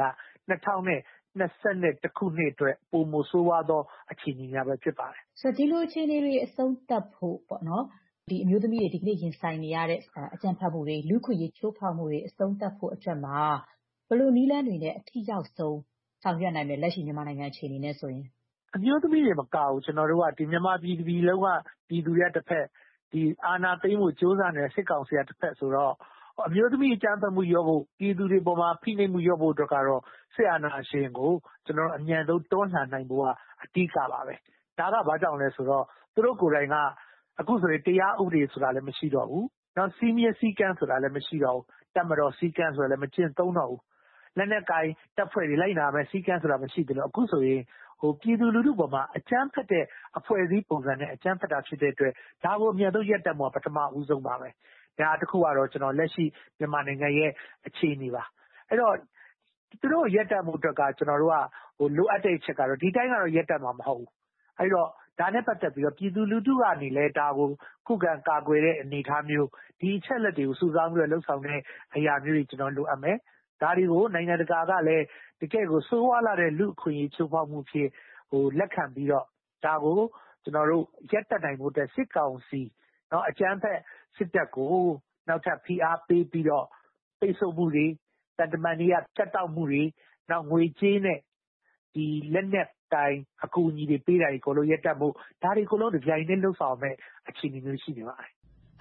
2021ခုနှစ်အတွက်ပုံမှုဆိုးဝါးသောအခြေအနေများပဲဖြစ်ပါတယ်။ဆိုတော့ဒီလိုအခြေအနေတွေအဆုံးသတ်ဖို့ပေါ့နော်ဒီအမျိုးသမီးတွေဒီကနေ့ရင်ဆိုင်နေရတဲ့အကြမ်းဖက်မှုတွေလူခွင့်ရေးချိုးဖောက်မှုတွေအဆုံးသတ်ဖို့အတွက်မှာဘယ်လိုနည်းလမ်းတွေနဲ့အထူးရောက်ဆုံးဆောင်ရွက်နိုင်မယ်လက်ရှိမြန်မာနိုင်ငံအခြေအနေနဲ့ဆိုရင်အမျိုးသမီးတွေမကဘူးကျွန်တော်တို့ကဒီမြန်မာပြည်လုံးကပြည်သူတွေတစ်ဖက်ဒီအာဏာသိမ်းမှုစ조사နေတဲ့စစ်ကောင်စီကတစ်ဖက်ဆိုတော့အမျိုးသမီးအကြမ်းဖက်မှုရောဖို့ပြည်သူတွေပေါ်မှာဖိနှိပ်မှုရောဖို့အတွက်ကတော့စစ်အာဏာရှင်ကိုကျွန်တော်အမြန်ဆုံးတွန်းလှန်နိုင်ဖို့ကအဓိကပါပဲဒါကဘာကြောင့်လဲဆိုတော့သူတို့ကိုယ်တိုင်ကအခုဆိုရင်တရားဥပဒေဆိုတာလည်းမရှိတော့ဘူးနောက်စီးမြဲစည်းကမ်းဆိုတာလည်းမရှိတော့ဘူးတပ်မတော်စည်းကမ်းဆိုတာလည်းမကျင့်သုံးတော့ဘူးလက်နက်ကိုင်တပ်ဖွဲ့တွေလိုက်နာမယ်စီးကမ်းဆိုတာမရှိတယ်လို့အခုဆိုရင်ပြည်သူလူထုပေါ်မှာအကြမ်းဖက်တဲ့အဖွဲ့အစည်းပုံစံနဲ့အကြမ်းဖက်တာဖြစ်တဲ့အတွက်ဒါကိုအမြန်ဆုံးရပ်တန့်မှုပထမဦးဆုံးပါပဲဒါတစ်ခုကတော့ကျွန်တော်လက်ရှိမြန်မာနိုင်ငံရဲ့အခြေအနေပါအဲ့တော့သူတို့ရပ်တန့်မှုအတွက်ကကျွန်တော်တို့ကလိုအပ်တဲ့အချက်ကတော့ဒီတိုင်းကတော့ရပ်တန့်မှာမဟုတ်ဘူးအဲ့တော့ဒါနဲ့ပတ်သက်ပြီးတော့ပြည်သူလူထုကနေလဲဒါကိုခုခံကာကွယ်တဲ့အနေအထားမျိုးဒီအချက်လက်တွေကိုစုဆောင်းပြီးတော့လှုပ်ဆောင်တဲ့အရာမျိုးတွေကျွန်တော်လိုအပ်မယ်ဒါတွေကိုနိုင်ငံတကာကလည်းတကယ်ကိုစိုးဝါးလာတဲ့လူအခွင့်အရေးချိုးဖောက်မှုဖြစ်လက်ခံပြီးတော့ဒါကိုကျွန်တော်တို့ရပ်တန့်နိုင်ဖို့အတွက်စစ်ကောင်စီနော်အကြမ်းဖက်စစ်တပ်ကိုနောက်ထပ်ဖိအားပေးပြီးတော့ပိတ်ဆို့မှုတွေတန်တမန်တွေကဖြတ်တောက်မှုတွေနောက်ငွေကြေးနဲ့ဒီလက်နက်တိုင်းအကူအညီတွေပေးတာကိုလို့ရပ်တန့်ဖို့ဒါတွေကိုလုံးဒီပြိုင်နဲ့လှုပ်ဆောင်မဲ့အခြေအနေမျိုးရှိနေပါတယ်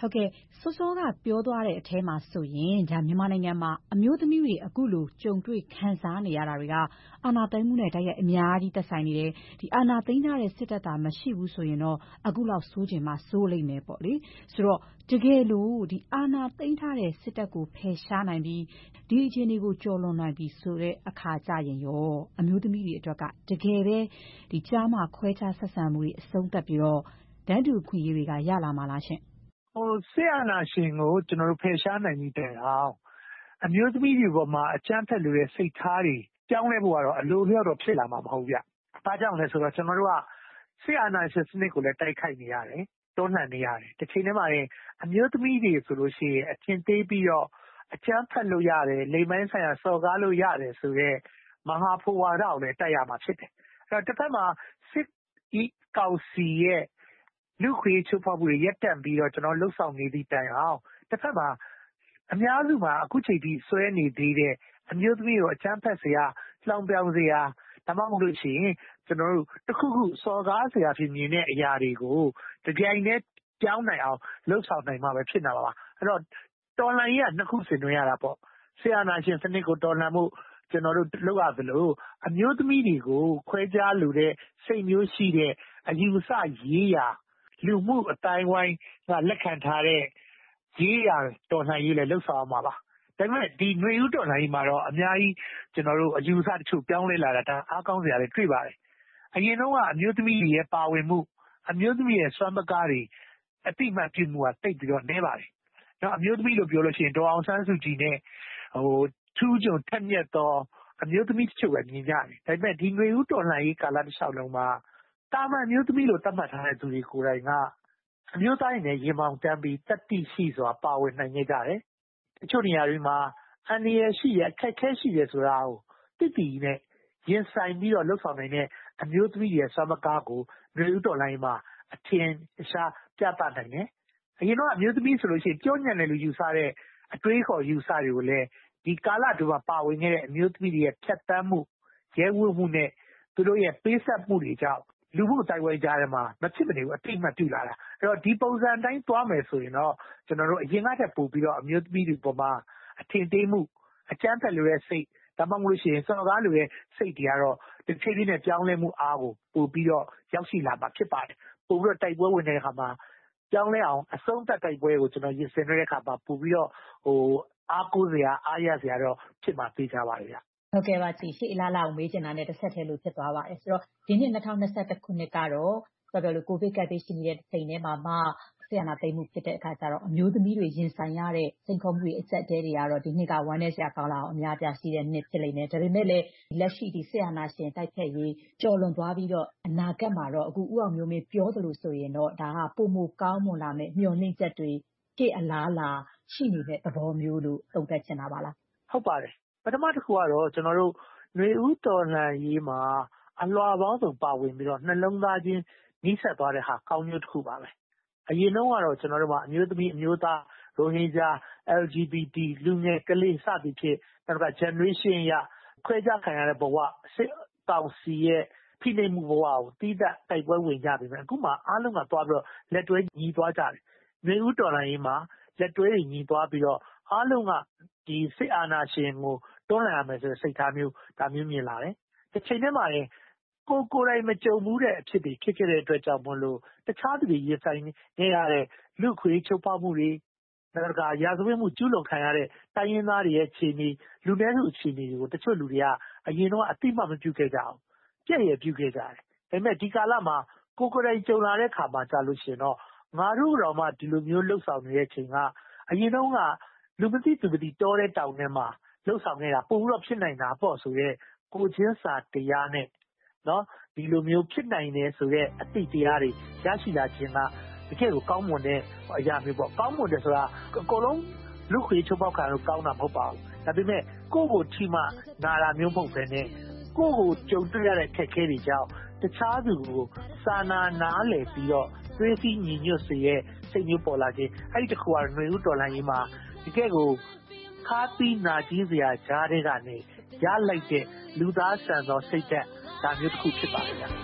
ဟုတ်ကဲ့စောစောကပြောသွားတဲ့အထဲမှာဆိုရင်ဒါမြန်မာနိုင်ငံမှာအမျိုးသမီးတွေအခုလိုကြုံတွေ့ခံစားနေရတာတွေကအာဏာသိမ်းမှုနဲ့တိုက်ရိုက်အများကြီးသက်ဆိုင်နေတယ်ဒီအာဏာသိမ်းထားတဲ့စစ်တပ်သားမရှိဘူးဆိုရင်တော့အခုလောက်ဆိုးချင်မှဆိုးလိမ့်မယ်ပေါ့လေဆိုတော့တကယ်လို့ဒီအာဏာသိမ်းထားတဲ့စစ်တပ်ကိုဖယ်ရှားနိုင်ပြီးဒီအခြေအနေကိုကျော်လွန်နိုင်ပြီးဆိုတဲ့အခါကြရင်ရောအမျိုးသမီးတွေအတွက်ကတကယ်ပဲဒီကြားမှာခွဲခြားဆက်ဆံမှုတွေအဆုံးသတ်ပြီးတော့တန်းတူခွင့်ရေးတွေကရလာမှာလားရှင်စစ်အာဏာရှင်ကိုကျွန်တော်တို့ဖယ်ရှားနိုင်ပြီတဲ့အောင်အမျိုးသမီးတွေပေါ်မှာအကြမ်းဖက်လို့တဲ့စိတ်ထားတွေကြောင်းလဲဖို့ကတော့အလိုလျောက်တော့ဖြစ်လာမှာမဟုတ်ဗျ။ဘာကြောင့်လဲဆိုတော့ကျွန်တော်တို့ကစစ်အာဏာရှင်စနစ်ကိုလည်းတိုက်ခိုက်နေရတယ်၊တွန်းလှန်နေရတယ်။တစ်ချိန်တည်းမှာလည်းအမျိုးသမီးတွေဆိုလို့ရှိရင်အထင်သေးပြီးတော့အကြမ်းဖက်လို့ရတယ်၊လိမ်ပိုင်းဆိုင်ရာစော်ကားလို့ရတယ်ဆိုတဲ့မဟာဖိုဝါဒကိုလည်းတိုက်ရမှာဖြစ်တယ်။အဲ့တော့တစ်ဖက်မှာစစ်ကောင်စီရဲ့လူခွေချိုးဖောက်မှုတွေရက်တန့်ပြီးတော့ကျွန်တော်လှုပ်ဆောင်နေသည့်တိုင်အောင်တစ်ဖက်မှာအများစုမှာအခုချိန်ထိဆွဲနေသေးတဲ့အမျိုးသမီးကိုအချမ်းဖက်စရာလောင်ပြောင်စရာဒါမှမဟုတ်လို့ရှိရင်ကျွန်တော်တို့တစ်ခုခုစော်ကားစရာဖြစ်မြင်တဲ့အရာတွေကိုတပြိုင်တည်းပြောင်းနိုင်အောင်လှုပ်ဆောင်နိုင်မှာပဲဖြစ်နေပါအဲ့တော့တော်လှန်ရေးကနှစ်ခုဆင်နွှဲရတာပေါ့ဆရာနာရှင်စနစ်ကိုတော်လှန်မှုကျွန်တော်တို့လုပ်ရသလိုအမျိုးသမီးတွေကိုခွဲခြားလိုတဲ့စိတ်မျိုးရှိတဲ့အယူဆရေးရာလူမှုအတိုင်းဝိုင်းကလက်ခံထားတဲ့ရေးရာတော်လှန်ရေးလည်းလှုပ်ဆောင်မှာပါဒါပေမဲ့ဒီຫນွေဦးတော်လှန်ရေးမှာတော့အများကြီးကျွန်တော်တို့အယူအဆတချို့ပြောင်းလဲလာတာဒါအားကောင်းစရာတွေတွေ့ပါတယ်အရင်တော့ကအမျိုးသမီးတွေရဲ့ပါဝင်မှုအမျိုးသမီးရဲ့စွမ်းပကားတွေအတိမတ်ပြုမှုကတိတ်ပြီးတော့နည်းပါတယ်နော်အမျိုးသမီးလို့ပြောလို့ရှိရင်ဒေါ်အောင်ဆန်းစုကြည်နဲ့ထူးချွန်ထက်မြက်သောအမျိုးသမီးတချို့ပဲမြင်ကြတယ်ဒါပေမဲ့ဒီຫນွေဦးတော်လှန်ရေးကာလတစ်လျှောက်လုံးမှာတာမန်မျိုးသမီးလို့သတ်မှတ်ထားတဲ့သူတွေကိုယ်တိုင်ကအမျိုးသားရင်နဲ့ရင်ပေါင်တန်းပြီးတတိရှိစွာပါဝင်နိုင်ကြတယ်။တချို့နေရာတွေမှာအန္တရာယ်ရှိရအခက်အခဲရှိရဆိုတာကိုတိတိနဲ့ရင်ဆိုင်ပြီးတော့လှုပ်ဆောင်နိုင်တဲ့အမျိုးသမီးရဲ့စွမ်းမကားကိုຫນွေဦးတော်လှန်ရေးမှာအထင်အရှားပြသနိုင်တယ်။အရင်တော့အမျိုးသမီးဆိုလို့ရှိရင်ပြောညံ့တယ်လို့ယူဆတဲ့အတွေးခေါ်ယူဆတွေကိုလည်းဒီကာလတူမှာပါဝင်ခဲ့တဲ့အမျိုးသမီးတွေရဲ့ဖြတ်တန်းမှုရဲဝံ့မှုနဲ့သူတို့ရဲ့ပေးဆက်မှုတွေကြောင့်လူမှုတိုက်ဝိုင်းကြားထဲမှာမဖြစ်မနေဘူးအတိတ်မှပြုလာတာအဲ့တော့ဒီပုံစံတိုင်းသွားမယ်ဆိုရင်တော့ကျွန်တော်တို့အရင်ကတည်းကပို့ပြီးတော့အမျိုးသမီးတွေပေါ်မှာအထင်သေးမှုအကြမ်းဖက်လိုတဲ့စိတ်ဒါမှမဟုတ်လို့ရှိရင်စော်ကားလိုတဲ့စိတ်တွေကတော့တစ်ချိန်ချင်းနဲ့ပြောင်းလဲမှုအားကိုပို့ပြီးတော့ရောက်ရှိလာမှာဖြစ်ပါတယ်ပို့ပြီးတော့တိုက်ပွဲဝင်တဲ့အခါမှာပြောင်းလဲအောင်အဆုံးသတ်တိုက်ပွဲကိုကျွန်တော်ရင်ဆင်တဲ့အခါမှာပို့ပြီးတော့အားကိုးစရာအားရစရာတော့ဖြစ်မှာသိကြပါရဲ့ဗျဟုတ်ကဲ့ပါကြည်ရှေ့အလားလာကိုမေးချင်တာနဲ့တစ်ဆက်တည်းလို့ဖြစ်သွားပါတယ်ဆိုတော့ဒီနှစ်2021ခုနှစ်ကတော့တော်တော်လေးကိုဗစ်ကပ်ဘေးရှိနေတဲ့ချိန်ထဲမှာမှဆရာနာသိမ်းမှုဖြစ်တဲ့အခါကျတော့အမျိုးသမီးတွေရင်ဆိုင်ရတဲ့စိန်ခေါ်မှုတွေအကျက်တဲတွေကတော့ဒီနှစ်ကဝမ်းနည်းစရာကောင်းလာအောင်အများပြားရှိတဲ့နှစ်ဖြစ်လိမ့်မယ်ဒါပေမဲ့လည်းလက်ရှိဒီဆရာနာရှင်တိုက်ဖက်ရေးကြော်လွန်သွားပြီးတော့အနာဂတ်မှာတော့အခုဦးအောင်မျိုးမင်းပြောသလိုဆိုရင်တော့ဒါကပုံမကောင်းမွန်လာမယ့်မျှော်လင့်ချက်တွေကိအလားလာရှိနေတဲ့သဘောမျိုးလို့သုံးသပ်ချင်တာပါလားဟုတ်ပါတယ်ပထမတစ်ခုကတော့ကျွန်တော်တို့ຫນွေဦးတော်လှန်ရေးမှာအလွှာပေါင်းစုံပါဝင်ပြီးတော့နှလုံးသားချင်းနှိစက်သွားတဲ့ဟာကောင်းမျိုးတစ်ခုပါပဲအရင်တော့ကတော့ကျွန်တော်တို့ကအမျိုးသမီးအမျိုးသားရိုဟင်ဂျာ LGBT လူငယ်ကလေးစသည်ဖြင့်နောက်က generation ရခွဲခြားခံရတဲ့ဘဝစစ်ကောင်စီရဲ့ဖိနှိပ်မှုဘဝကိုတီးသတ်တိုက်ပွဲဝင်ကြပြီပဲအခုမှအားလုံးကသွားပြီးတော့လက်တွဲညီသွားကြတယ်ຫນွေဦးတော်လှန်ရေးမှာလက်တွဲညီသွားပြီးတော့အားလုံးကဒီစစ်အာဏာရှင်ကိုတွန်းလှန်ရမယ်ဆိုတဲ့စိတ်ထားမျိုးဒါမျိုးမြင်လာတယ်။တစ်ချိန်တည်းမှာလည်းကိုယ်တိုင်မကြုံဘူးတဲ့အဖြစ်တွေဖြစ်ခဲ့တဲ့အတွက်ကြောင့်မလို့တခြားသူတွေရင်ဆိုင်နေရတဲ့လူခွေချုပ်ဖောက်မှုတွေနောက်တစ်ခါရာဇဝတ်မှုကျူးလွန်ခံရတဲ့တိုင်းရင်းသားတွေရဲ့အခြေအနေလူနည်းစုအခြေအနေတွေကိုတချို့လူတွေကအရင်တော့အတိမမပြုခဲ့ကြအောင်ပြည့်ရပြုခဲ့ကြတယ်။ဒါပေမဲ့ဒီကာလမှာကိုယ်တိုင်ကြုံလာတဲ့ခါမှာကြာလို့ရှိရင်တော့ငါတို့တော့မှဒီလိုမျိုးလှုပ်ဆောင်နေတဲ့ချိန်ကအရင်တော့ကလူမသိသူမသိတောတဲ့တောင်ထဲမှာလှုပ်ဆောင်နေတာပို့ပြီးတော့ဖြစ်နိုင်တာပေါ့ဆိုရဲကိုချင်းစာတရားနဲ့နော်ဒီလိုမျိုးဖြစ်နိုင်တယ်ဆိုရဲအသိတရားတွေရရှိလာခြင်းကတကယ်ကိုကောင်းမွန်တဲ့အရာမျိုးပေါ့ကောင်းမွန်တယ်ဆိုတာအကုန်လုံးလူခွေချုပ်ပေါက်ခံလို့ကောင်းတာမဟုတ်ပါဘူးဒါပေမဲ့ကိုယ့်ကိုထိမှနာတာမျိုးမဟုတ်ဘဲနဲ့ကိုယ့်ကိုကြုံတွေ့ရတဲ့ခက်ခဲတွေကြောင့်တခြားသူကိုစာနာနားလည်ပြီးတော့သွေးစည်းညီညွတ်စေရဲ့စိတ်မျိုးပေါ်လာခြင်းအဲ့ဒီတစ်ခုကတော့ຫນွေဦးတော်လှန်ရေးမှာတကယ်ကိုခါးသီးနာကြီးစရာကြားတဲ့ကနေရလိုက်တဲ့လူသားဆန်သောစိတ်ဓာတ်ဒါမျိုးတစ်ခုဖြစ်ပါလေဗျာ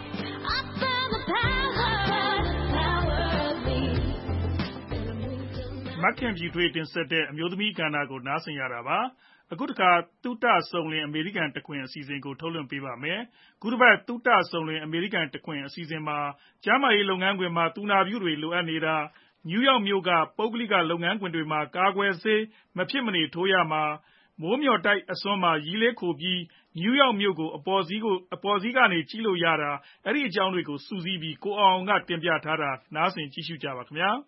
မခင်ဖြူထွေးတင်ဆက်တဲ့အမျိုးသမီးကဏ္ဍကိုနားဆင်ရတာပါ။အခုတခါသုတစုံလင်အမေရိကန်တခွင်အစီအစဉ်ကိုထုတ်လွှင့်ပေးပါမယ်။ခုတစ်ပတ်သုတစုံလင်အမေရိကန်တခွင်အစီအစဉ်မှာကျန်းမာရေးလုပ်ငန်းခွင်မှာသူနာပြုတွေလိုအပ်နေတာနယူးယောက်မြို့ကပုဂ္ဂလိကလုပ်ငန်းခွင်တွေမှာကာကွယ်ဆေးမဖြစ်မနေထိုးရမှာမိုးမျှော်တိုက်အစွန်းမှာရီးလေးခိုပြီးနယူးယောက်မြို့ကိုအပေါ်စီးကနေကြည့်လို့ရတာအဲ့ဒီအကြောင်းတွေကိုစူးစီးပြီးကိုအောင်ကတင်ပြထားတာနားဆင်ကြည့်ရှုကြပါခင်ဗျာ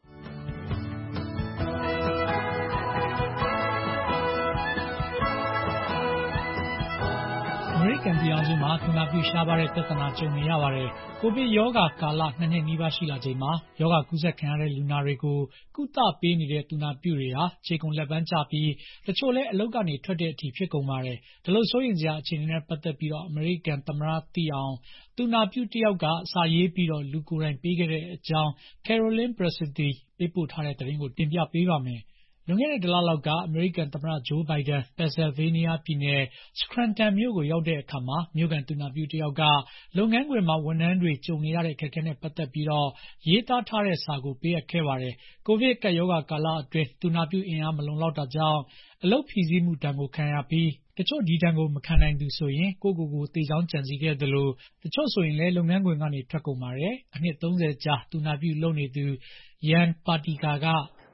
အမေရိကန်ပြည်အောင်စုမှာသူနာပြုရှားပါတဲ့ပြဿနာကြုံနေရပါတယ်။ကိုဗစ်ရောဂါကာလ2 နှစ်နီးပါးရှိလာချိန်မှာရောဂါကူးစက်ခံရတဲ့လူနာတွေကိုကုသပေးနေတဲ့သူနာပြုတွေဟာခြေကုန်လက်ပန်းကျပြီးတချို့လည်းအလုပ်ကနေထွက်တဲ့အထိဖြစ်ကုန်ပါတယ်။ဒါလို့စိုးရိမ်စရာအခြေအနေနဲ့ပတ်သက်ပြီးအမေရိကန်သမ္မတသိအောင်သူနာပြုတယောက်ကစာရေးပြီးလူကိုယ်တိုင်ပေးခဲ့တဲ့အကြောင်း Caroline Presutti ပေးပို့ထားတဲ့သတင်းကိုတင်ပြပေးပါမယ်။လွန်ခဲ့တဲ့1 လလောက်ကအမေရိကန်သမ္မတဂျိုးဘိုင်ဒန်ပန်ဆယ်ဗေးနီးယားပြည်နယ် Scranton မြို့ကိုရောက်တဲ့အခါမှာမြို့ခံသူနာပြုတယောက်ကလုပ်ငန်းခွင်မှာဝန်ထမ်းတွေကြုံနေရတဲ့အခက်အခဲနဲ့ပတ်သက်ပြီးရေးသားထားတဲ့စာကိုပေးအပ်ခဲ့ပါတယ်။ကိုဗစ်ကပ်ရောဂါကာလအတွင်းသူနာပြုအင်အားမလုံလောက်တာကြောင့်အလုပ်ဖိစီးမှုဒဏ်ကိုခံရပြီးတချို့ဒီဒဏ်ကိုမခံနိုင်သူဆိုရင်ကိုယ့်ကိုယ်သေချောင်းကြံစည်ခဲ့သလိုတချို့ဆိုရင်လည်းလုပ်ငန်းခွင်ကနေထွက်ကုန်ပါတယ်။အနှစ်30ကြာသူနာပြုလုပ်နေသူ Yan Patika က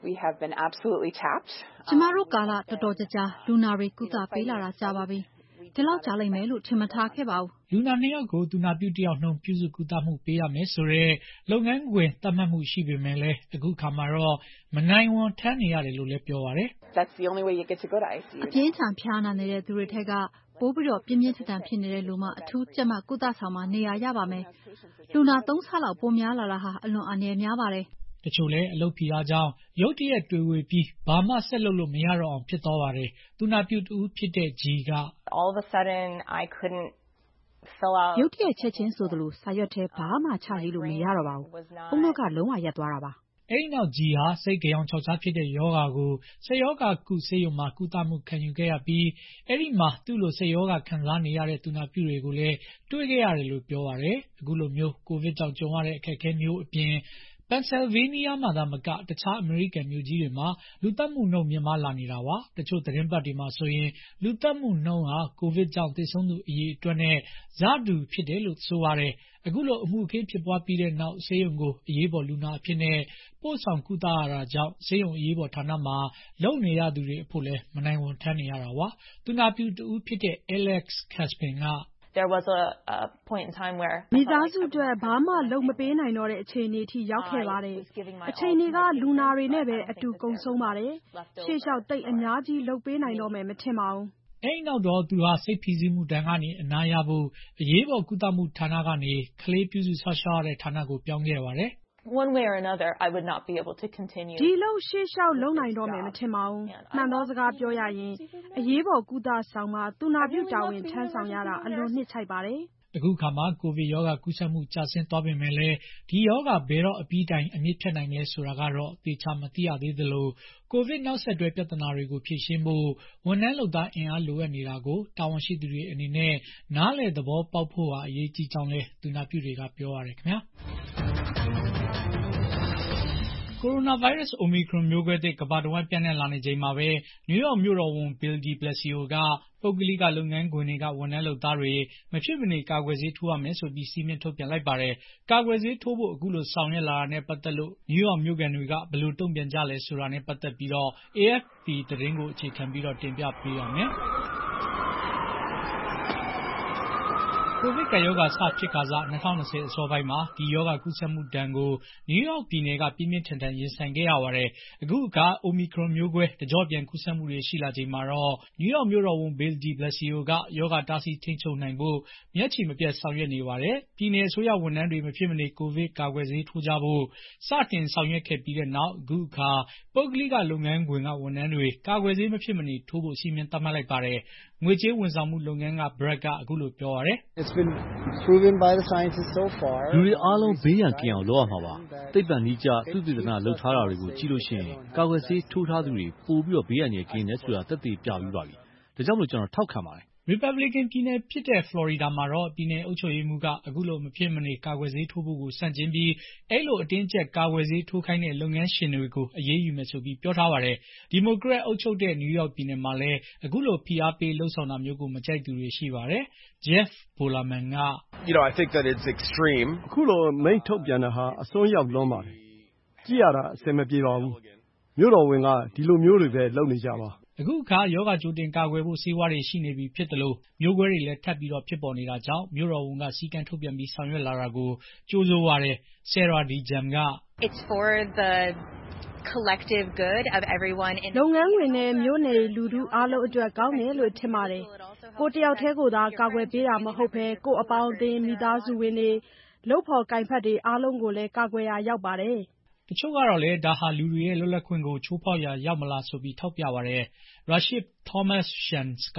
ကျမတို့ကာလတော်တော်ကြာလူနာတွေကုသပေးလာတာကြာပါပြီ။ဒီလောက်ကြာလိမ့်မယ်လို့ထင်မထားခဲ့ပါဘူး။လူနာ2 ယောက်ကိုသူနာပြု1 ယောက်နှုန်းပြုစုကုသမှုပေးရမယ်ဆိုတဲ့လုပ်ငန်းခွင်သတ်မှတ်မှုရှိပေမဲ့လည်းအခုခါမှာတော့မနိုင်ဝန်ထမ်းနေရတယ်လို့လည်းပြောပါတယ်။အပြင်းထန်ဖျားနာနေတဲ့သူတွေထက်ကပိုးပြီးပြင်းပြင်းထန်ထန်ဖြစ်နေတဲ့လူမှအထူးကြပ်မတ်ကုသဆောင်မှာနေရာရပါမယ်။လူနာ3 ဆလောက်ပိုများလာတာဟာအလွန်အန္တရာယ်များပါတယ်။တချို့လည်းအလုပ်ဖိအားကြောင့်ရုတ်တရက်တွေဝေပြီးဘာမှဆက်လုပ်လို့မရတော့အောင်ဖြစ်သွားပါတယ်။သူနာပြုတဦးဖြစ်တဲ့ G ကရုတ်တရက်ချက်ချင်းဆိုသလိုစာရွက်ထဲဘာမှချရေးလို့မရတော့ပါဘူး။အုံနောက်ကလုံးဝရပ်သွားတာပါ။အဲဒီနောက် G ဟာစိတ်ကြောင်ချောက်ချားဖြစ်တဲ့ရောဂါကိုစိတ်ရောဂါကုဆေးရုံမှာကုသမှုခံယူခဲ့ရပြီးအဲဒီမှာသူ့လိုစိတ်ရောဂါခံစားနေရတဲ့သူနာပြုတွေကိုလည်းတွေ့ခဲ့ရတယ်လို့ပြောပါတယ်။အခုလိုမျိုးကိုဗစ်ကြောင့်ကြုံရတဲ့အခက်အခဲမျိုးအပြင်ပန်ဆယ်ဗေးနီးယားမှာသာမကတခြားအမေရိကန်မြို့ကြီးတွေမှာလူသတ်မှုနှုန်းမြင့်မားလာနေတာပါ။တချို့သတင်းပတ်တွေမှာဆိုရင်လူသတ်မှုနှုန်းဟာကိုဗစ်ကြောင့်သေဆုံးသူအရေအတွက်နဲ့စတူဖြစ်တယ်လို့ဆိုပါတယ်။အခုလိုအမှုအခင်းဖြစ်ပွားပြီးတဲ့နောက်ဆေးရုံကိုအရေးပေါ်လူနာအဖြစ်နဲ့ပို့ဆောင်ကုသရတာကြောင့်ဆေးရုံအရေးပေါ်ဌာနမှာလုပ်နေရသူတွေအဖို့လည်းမနိုင်ဝန်ထမ်းနေရတာပါ။သူနာပြုတဦးဖြစ်တဲ့ Alex Caspin ကမိသားစုအတွက်ဘာမှလုပ်မပေးနိုင်တော့တဲ့အခြေအနေအထိရောက်ခဲ့ပါတယ်။အချိန်တွေကလူနာတွေနဲ့ပဲအတူကုန်ဆုံးပါတယ်။ရှေ့လျှောက်သိပ်အများကြီးလုပ်ပေးနိုင်တော့မယ်မထင်ပါဘူး။အဲဒီနောက်တော့သူဟာစိတ်ဖိစီးမှုဒဏ်ကနေအနားရဖို့အရေးပေါ်ကုသမှုဌာနကနေကလေးပြုစုစောင့်ရှောက်ရတဲ့ဌာနကိုပြောင်းခဲ့ပါတယ်။ One way or another, I would not be able to continue. ဒီလို့ရှေ့လျှောက်လုပ်နိုင်တော့မယ်မထင်ပါဘူး။မှန်သောစကားပြောရရင်အရေးပေါ်ကုသဆောင်မှာသူနာပြုတာဝန်ထမ်းဆောင်ရတာအလွန်နှစ်ခြိုက်ပါတယ်။အခုခါမှာကိုဗစ်ရောဂါကူးစက်မှုကျဆင်းသွားပေမဲ့လည်းဒီရောဂါဘယ်တော့အပြီးတိုင်အမြစ်ဖြတ်နိုင်မလဲဆိုတာကတော့သေချာမသိရသေးသလိုကိုဗစ်နောက်ဆက်တွဲပြဿနာတွေကိုဖြေရှင်းဖို့ဝန်ထမ်းလုပ်သားအင်အားလိုအပ်နေတာကိုတာဝန်ရှိသူတွေအနေနဲ့နားလည်သဘောပေါက်ဖို့ဟာအရေးကြီးကြောင်းလည်းသူနာပြုတွေကပြောရတယ်ခင်ဗျာ။ကိုရိုနာဗိုင်းရပ်စ် Omicron မျိုးကွဲသစ်ကမ္ဘာတဝန်းပျံ့နှံ့လာနေချိန်မှာပဲနယူးယောက်မြို့တော်ဝန် Bill de Blasio ကပုဂ္ဂလိကလုပ်ငန်းခွင်တွေကဝန်ထမ်းလုပ်သားတွေမဖြစ်မနေကာကွယ်ဆေးထိုးရမယ်ဆိုပြီးစည်းမျဉ်းထုတ်ပြန်လိုက်ပါတယ်။ကာကွယ်ဆေးထိုးဖို့အခုလိုဆောင်ရွက်လာတာနဲ့ပတ်သက်လို့နယူးယောက်မြို့ခံတွေကဘယ်လိုတုံ့ပြန်ကြလဲဆိုတာနဲ့ပတ်သက်ပြီးAFP သတင်းကိုအခြေခံပြီးတင်ပြပေးပါမယ်။ကိုဗစ်ကပ်ရောဂါစဖြစ်ခါစ2020အစောပိုင်းမှာဒီရောဂါကူးစက်မှုဒဏ်ကိုနယူးယောက်ပြည်နယ်ကပြင်းပြင်းထန်ထန်ရင်ဆိုင်ခဲ့ရပါတယ်။အခုအခါ Omicron မျိုးကွဲတကျော့ပြန်ကူးစက်မှုတွေရှိလာချိန်မှာတော့နယူးယောက်မြို့တော်ဝန် Bill de Blasio ကရောဂါတားဆီးထိန်းချုပ်နိုင်ဖို့မျက်ခြေမပြတ်ဆောင်ရွက်နေပါတယ်။ပြည်နယ်အစိုးရဝန်ထမ်းတွေမဖြစ်မနေကိုဗစ်ကာကွယ်ဆေးထိုးကြဖို့စတင်ဆောင်ရွက်ခဲ့ပြီးတဲ့နောက်အခုအခါပုဂ္ဂလိကလုပ်ငန်းခွင်ကဝန်ထမ်းတွေကာကွယ်ဆေးမဖြစ်မနေထိုးဖို့စည်းမျဉ်းသတ်မှတ်လိုက်ပါတယ်။ငွေကြေးဝန်ဆောင်မှုလုပ်ငန်းက Brad ကအခုလိုပြောပါတယ်။လူတွေအားလုံးဘေးရန်ကင်းအောင်လုပ်ရမှာပါ။သိပ္ပံနည်းကျသုတေသနလုပ်ထားတာတွေကိုကြည့်လို့ရှိရင်ကာကွယ်ဆေးထိုးထားသူတွေပိုပြီးဘေးရန်ကင်းတယ်ဆိုတာသက်သေပြပြီးပါပြီ။ဒါကြောင့်ကျနော်ထောက်ခံပါတယ် Republican ပြည်နယ်ဖြစ်တဲ့ ဖလော်ရီဒါမှာတော့ပြည်နယ်အုပ်ချုပ်ရေးမှူးကအခုလိုမဖြစ်မနေကာကွယ်ဆေးထိုးဖို့ကိုဆန့်ကျင်ပြီးအဲ့လိုအတင်းကျပ်ကာကွယ်ဆေးထိုးခိုင်းတဲ့လုပ်ငန်းရှင်တွေကိုအရေးယူမယ်ဆိုပြီးပြောထားပါတယ်။ဒီမိုကရက်အုပ်ချုပ်တဲ့နယူးယောက်ပြည်နယ်မှာလည်းအခုလိုဖိအားပေးလှုံ့ဆော်တာမျိုးကိုမကြိုက်သူတွေရှိပါတယ်။ Jeff Bolerman က I think that it's extreme. အခုလိုမိန့်ထုတ်ပြန်တာဟာအစွန်းရောက်လွန်းပါတယ်။ကြည့်ရတာအဆင်မပြေပါဘူး။မြို့တော်ဝန်ကဒီလိုမျိုးတွေပဲလုပ်နေကြပါအခုအခါရောဂါကြိုတင်ကာကွယ်ဖို့ဆေးဝါးတွေရှိနေပြီဖြစ်တယ်လို့မျိုးကွဲတွေလည်းထပ်ပြီးတော့ဖြစ်ပေါ်နေတာကြောင့်မြို့တော်ဝန်ကစီကံထုတ်ပြန်ပြီးဆောင်ရွက်လာတာကိုကြိုးစိုးရတယ်။ Sarah DeJam က It's for the collective good of everyone in လုပ်ငန်းဝင်တဲ့မြို့နယ်လူထုအားလုံးအတွက်ကောင်းတယ်လို့ထင်ပါတယ်။ကိုတယောက်တည်းကိုသာကာကွယ်ပေးတာမဟုတ်ဘဲကိုအပေါင်းအသင်းမိသားစုဝင်တွေလုပ်ဖော်ကိုင်ဖက်တွေအားလုံးကိုလည်းကာကွယ်ရာရောက်ပါတယ်။တချို့ကတော့လည်းဒါဟာလူတွေရဲ့လွတ်လပ်ခွင့်ကိုချိုးဖောက်ရာရောက်မလားဆိုပြီးထောက်ပြပါတယ်။ Rashid Thomas Shans က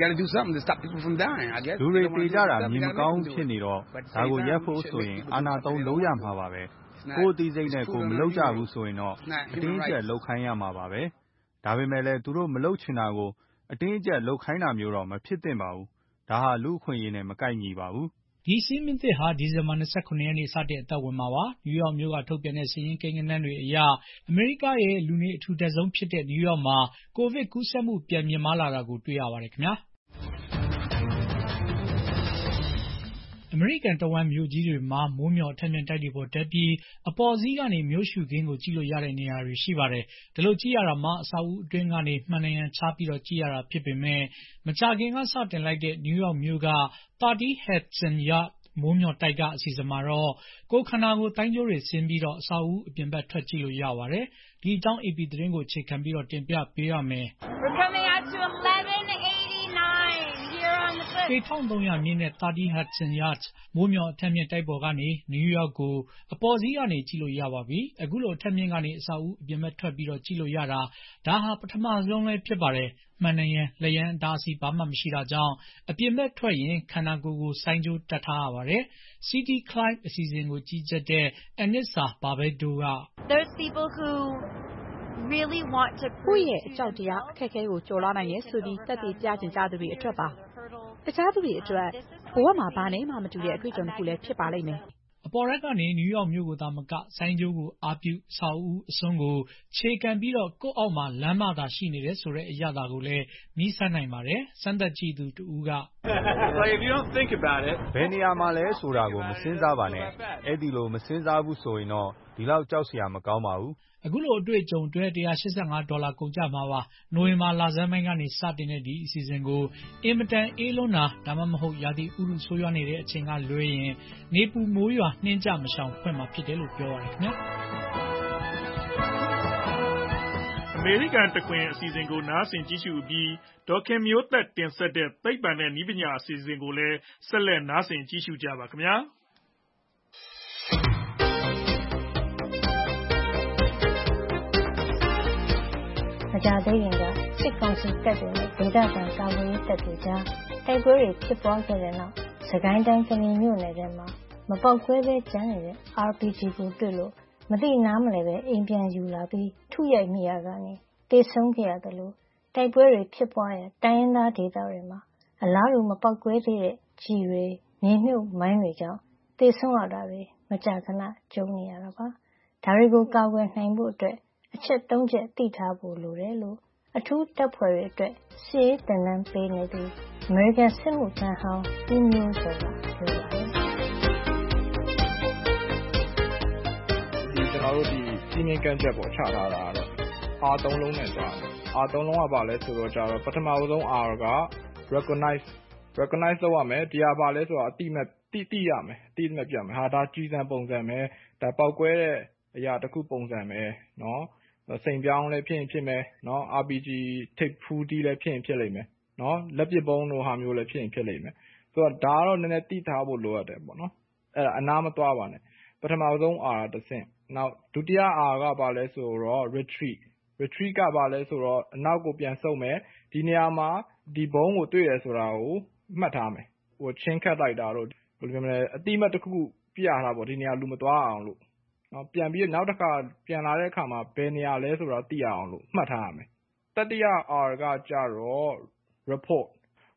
လူတွေသေကြတာမြင်မကောင်းဖြစ်နေတော့ဒါကိုရပ်ဖို့ဆိုရင်အာဏာသုံးလုပ်ရမှာပါပဲ။ကိုယ်အသိစိတ်နဲ့ကိုမလုပ်ကြဘူးဆိုရင်တော့အတင်းအကျပ်လုပ်ခိုင်းရမှာပါပဲ။ဒါပေမဲ့လည်းသူတို့မလုပ်ချင်တာကိုအတင်းအကျပ်လုပ်ခိုင်းတာမျိုးတော့မဖြစ်သင့်ပါဘူး။ဒါဟာလူ့အခွင့်အရေးနဲ့မကိုက်ညီပါဘူး။ဒီစည်းမျဉ်းသစ်ဟာဒီဇင်ဘာ29ရက်နေ့စတင်အသက်ဝင်မှာပါ။နယူးယောက်မြို့ကထုတ်ပြန်တဲ့စာရင်းကိန်းဂဏန်းတွေအရအမေရိကရဲ့လူနေအထူထပ်ဆုံးဖြစ်တဲ့နယူးယောက်မှာကိုဗစ်ကူးစက်မှုပြန်မြင့်မားလာတာကိုတွေ့ရပါတယ်ခင်ဗျာ။အမေရိကန်တဝန်းမြို့ကြီးတွေမှာမိုးမျှော်အထက်မြင့်တိုက်တွေပေါ်တက်ပြီးအပေါ်စီးကနေမြို့ရှုခင်းကိုကြည့်လို့ရတဲ့နေရာတွေရှိပါတယ်။ဒီလိုကြည့်ရတာမှာအဆောက်အဦအတွင်းကနေမှန်နရံချပြီးတော့ကြည့်ရတာဖြစ်ပေမဲ့မကြာခင်ကစတင်လိုက်တဲ့နယူးယောက်မြို့က 30 Hudson Yard မိုးမျှော်တိုက်ကအစီအစဉ်မှာတော့ကိုယ်ခန္ဓာကိုတိုင်းကျိုးတွေဆင်းပြီးတော့အဆောက်အဦအပြင်ဘက်ထွက်ကြည့်လို့ရပါတယ်။ဒီအကြောင်း AP သတင်းကိုအခြေခံပြီးတော့တင်ပြပေးရမယ်။ We're coming out to 1189 here on the cliff. ပေ1300 မြင့်တဲ့ 30 Hudson Yards မိုးမျှော်အထက်မြင့်တိုက်ပေါ်ကနေနယူးယောက်ကိုအပေါ်စီးကနေကြည့်လို့ရပါပြီ။အခုလိုအထက်မြင့်ကနေအဆောက်အဦအပြင်ဘက်ထွက်ပြီးတော့ကြည့်လို့ရတာဒါဟာပထမဆုံးလည်းဖြစ်ပါတယ်။မှန်နရံလက်ရန်အတားအဆီးဘာမှမရှိတာကြောင့်အပြင်ဘက်ထွက်ရင်ခန္ဓာကိုယ်ကိုစိုင်းကြိုးတက်ထားရပါတယ်။ City Climb အစီအစဉ်ကိုကြီးကြပ်တဲ့ Anissa Barbato က Those people who really want to ကိုယ့်ရဲ့အကြောက်တရားအခက်အခဲကိုကျော်လွှားနိုင်တယ်ဆိုပြီးတက်တည်ပြချင်ကြသူတွေအတွက်ပါ။တခြားသူတွေအတွက်ဘဝမှာဘာနဲ့မှမတူတဲ့အတွေ့အကြုံတစ်ခုလည်းဖြစ်ပါလိမ့်မယ်။အပေါ်ရက်ကနေနယူးယောက်မြို့ကိုသာမကဆိုင်းကျိုးကိုအားပြုအဆောက်အဦအစွန်းကိုခြေကန်ပြီးတော့ကိုယ့်အောက်မှာလမ်းမသာရှိနေတယ်ဆိုတဲ့အရာသာကိုလည်းနီးစပ်နိုင်ပါတယ်။စမ်းသပ်ကြည့်သူတူဦးကဘယ်နေရာမှာလဲဆိုတာကိုမစဉ်းစားပါနဲ့။အဲ့ဒီလိုမစဉ်းစားဘူးဆိုရင်တော့ဒီလောက်ကြောက်စရာမကောင်းပါဘူး။အခုလိုအတွေ့အကြုံအတွက်$185ကုန်ကျမှာပါ။နိုဝင်ဘာလဆန်းပိုင်းကနေစတင်တဲ့ဒီအစီအစဉ်ကိုအင်မတန်အေးလွန်းတာဒါမှမဟုတ်ရာသီဥတုဆိုးရွားနေတဲ့အချိန်ကလွဲရင်နေပူမိုးရွာနှင်းကြမရှောင်ခွင့်မှာဖြစ်တယ်လို့ပြောရတယ်ခင်ဗျာ။အမေရိကန်တခွင်အစီအစဉ်ကိုနားဆင်ကြည့်ရှုပြီးဒေါက်ခင်မျိုးသက်တင်ဆက်တဲ့သိပ္ပံနဲ့နည်းပညာအစီအစဉ်ကိုလည်းဆက်လက်နားဆင်ကြည့်ရှုကြပါခင်ဗျာ။မကြသေးခင်ကစစ်ကောင်စီတပ်တွေနဲ့ဒေသခံကာကွယ်ရေးတပ်တွေကြားတိုက်ပွဲတွေဖြစ်ပွားခဲ့တဲ့နောက်စကိုင်းတိုင်းကနီမြို့နယ်ထဲမှာမပေါက်ကွဲပဲကျန်နေတဲ့ RPG ကိုတွေ့လို့မသိနားမလဲပဲအိမ်ပြန်ယူလာပြီးထုရိုက်မိရကနေတေဆုံးခဲ့ရတယ်လို့တိုက်ပွဲတွေဖြစ်ပွားတဲ့တိုင်းရင်းသားဒေသတွေမှာအလားတူမပေါက်ကွဲသေးတဲ့ကြီးတွေမြေမြုပ်မိုင်းတွေကြောင့်တေဆုံးရတာတွေမကြာခဏကြုံနေရတာပါဒါတွေကိုကာကွယ်နိုင်ဖို့အတွက်အချက်၃ချက်သိထားဖို့လိုတယ်လို့အထူးတပ်ဖွဲ့တွေအတွက်စစ်ရေးသင်တန်းပေးနေသူအမေရိကန်စစ်မှုထမ်းဟောင်းဦးမျိုးစောကပြောပါတယ်ကျွန်တော်တို့ဒီစီမင်းကန့်ချက်ပေါ်ချထားတာကတော့ R3 လုံးနဲ့ကြာတယ် R3 လုံးကပါလဲဆိုတော့ကြာတော့ပထမဆုံး R က recognize လုပ်ရမယ်ဒီဟာပါလဲဆိုတော့အတိမဲ့တိရမယ်အတိမဲ့ပြမယ်ဟာဒါကြီးစံပုံစံပဲဒါပေါက်ကွဲတဲ့အရာတစ်ခုပုံစံပဲเนาะစိန်ပြောင်းလည်းဖြစ်ရင်ဖြစ်မယ်เนาะ RPG ထိပ်ဖူးတီးလည်းဖြစ်ရင်ဖြစ်လိမ့်မယ်เนาะလက်ပစ်ပုံးလိုဟာမျိုးလည်းဖြစ်ရင်ဖြစ်လိမ့်မယ်ဆိုတော့ဒါကတော့နည်းနည်းတိထားဖို့လိုရတယ်ပေါ့နော်အဲ့ဒါအနားမသွားပါနဲ့ပထမဆုံး R တစ်ဆင့်နောက်ဒုတိယ R ကပါလဲဆိုတော့ retreat ကပါလဲဆိုတော့အနောက်ကိုပြန်ဆုတ်မယ်ဒီနေရာမှာဒီဘုံကိုတွေ့ရဆိုတာကိုမှတ်ထားမယ်ဟိုချင်းခတ်လိုက်တာတော့ဘယ်လိုပြောမလဲအတိမတ်တစ်ခုပြရတာပေါ့ဒီနေရာလူမသွားအောင်လို့နော်ပြန်ပြီးနောက်တစ်ခါပြန်လာတဲ့အခါမှာဘယ်နေရာလဲဆိုတာသိရအောင်လို့မှတ်ထားရမယ်တတိယ R ကကြတော့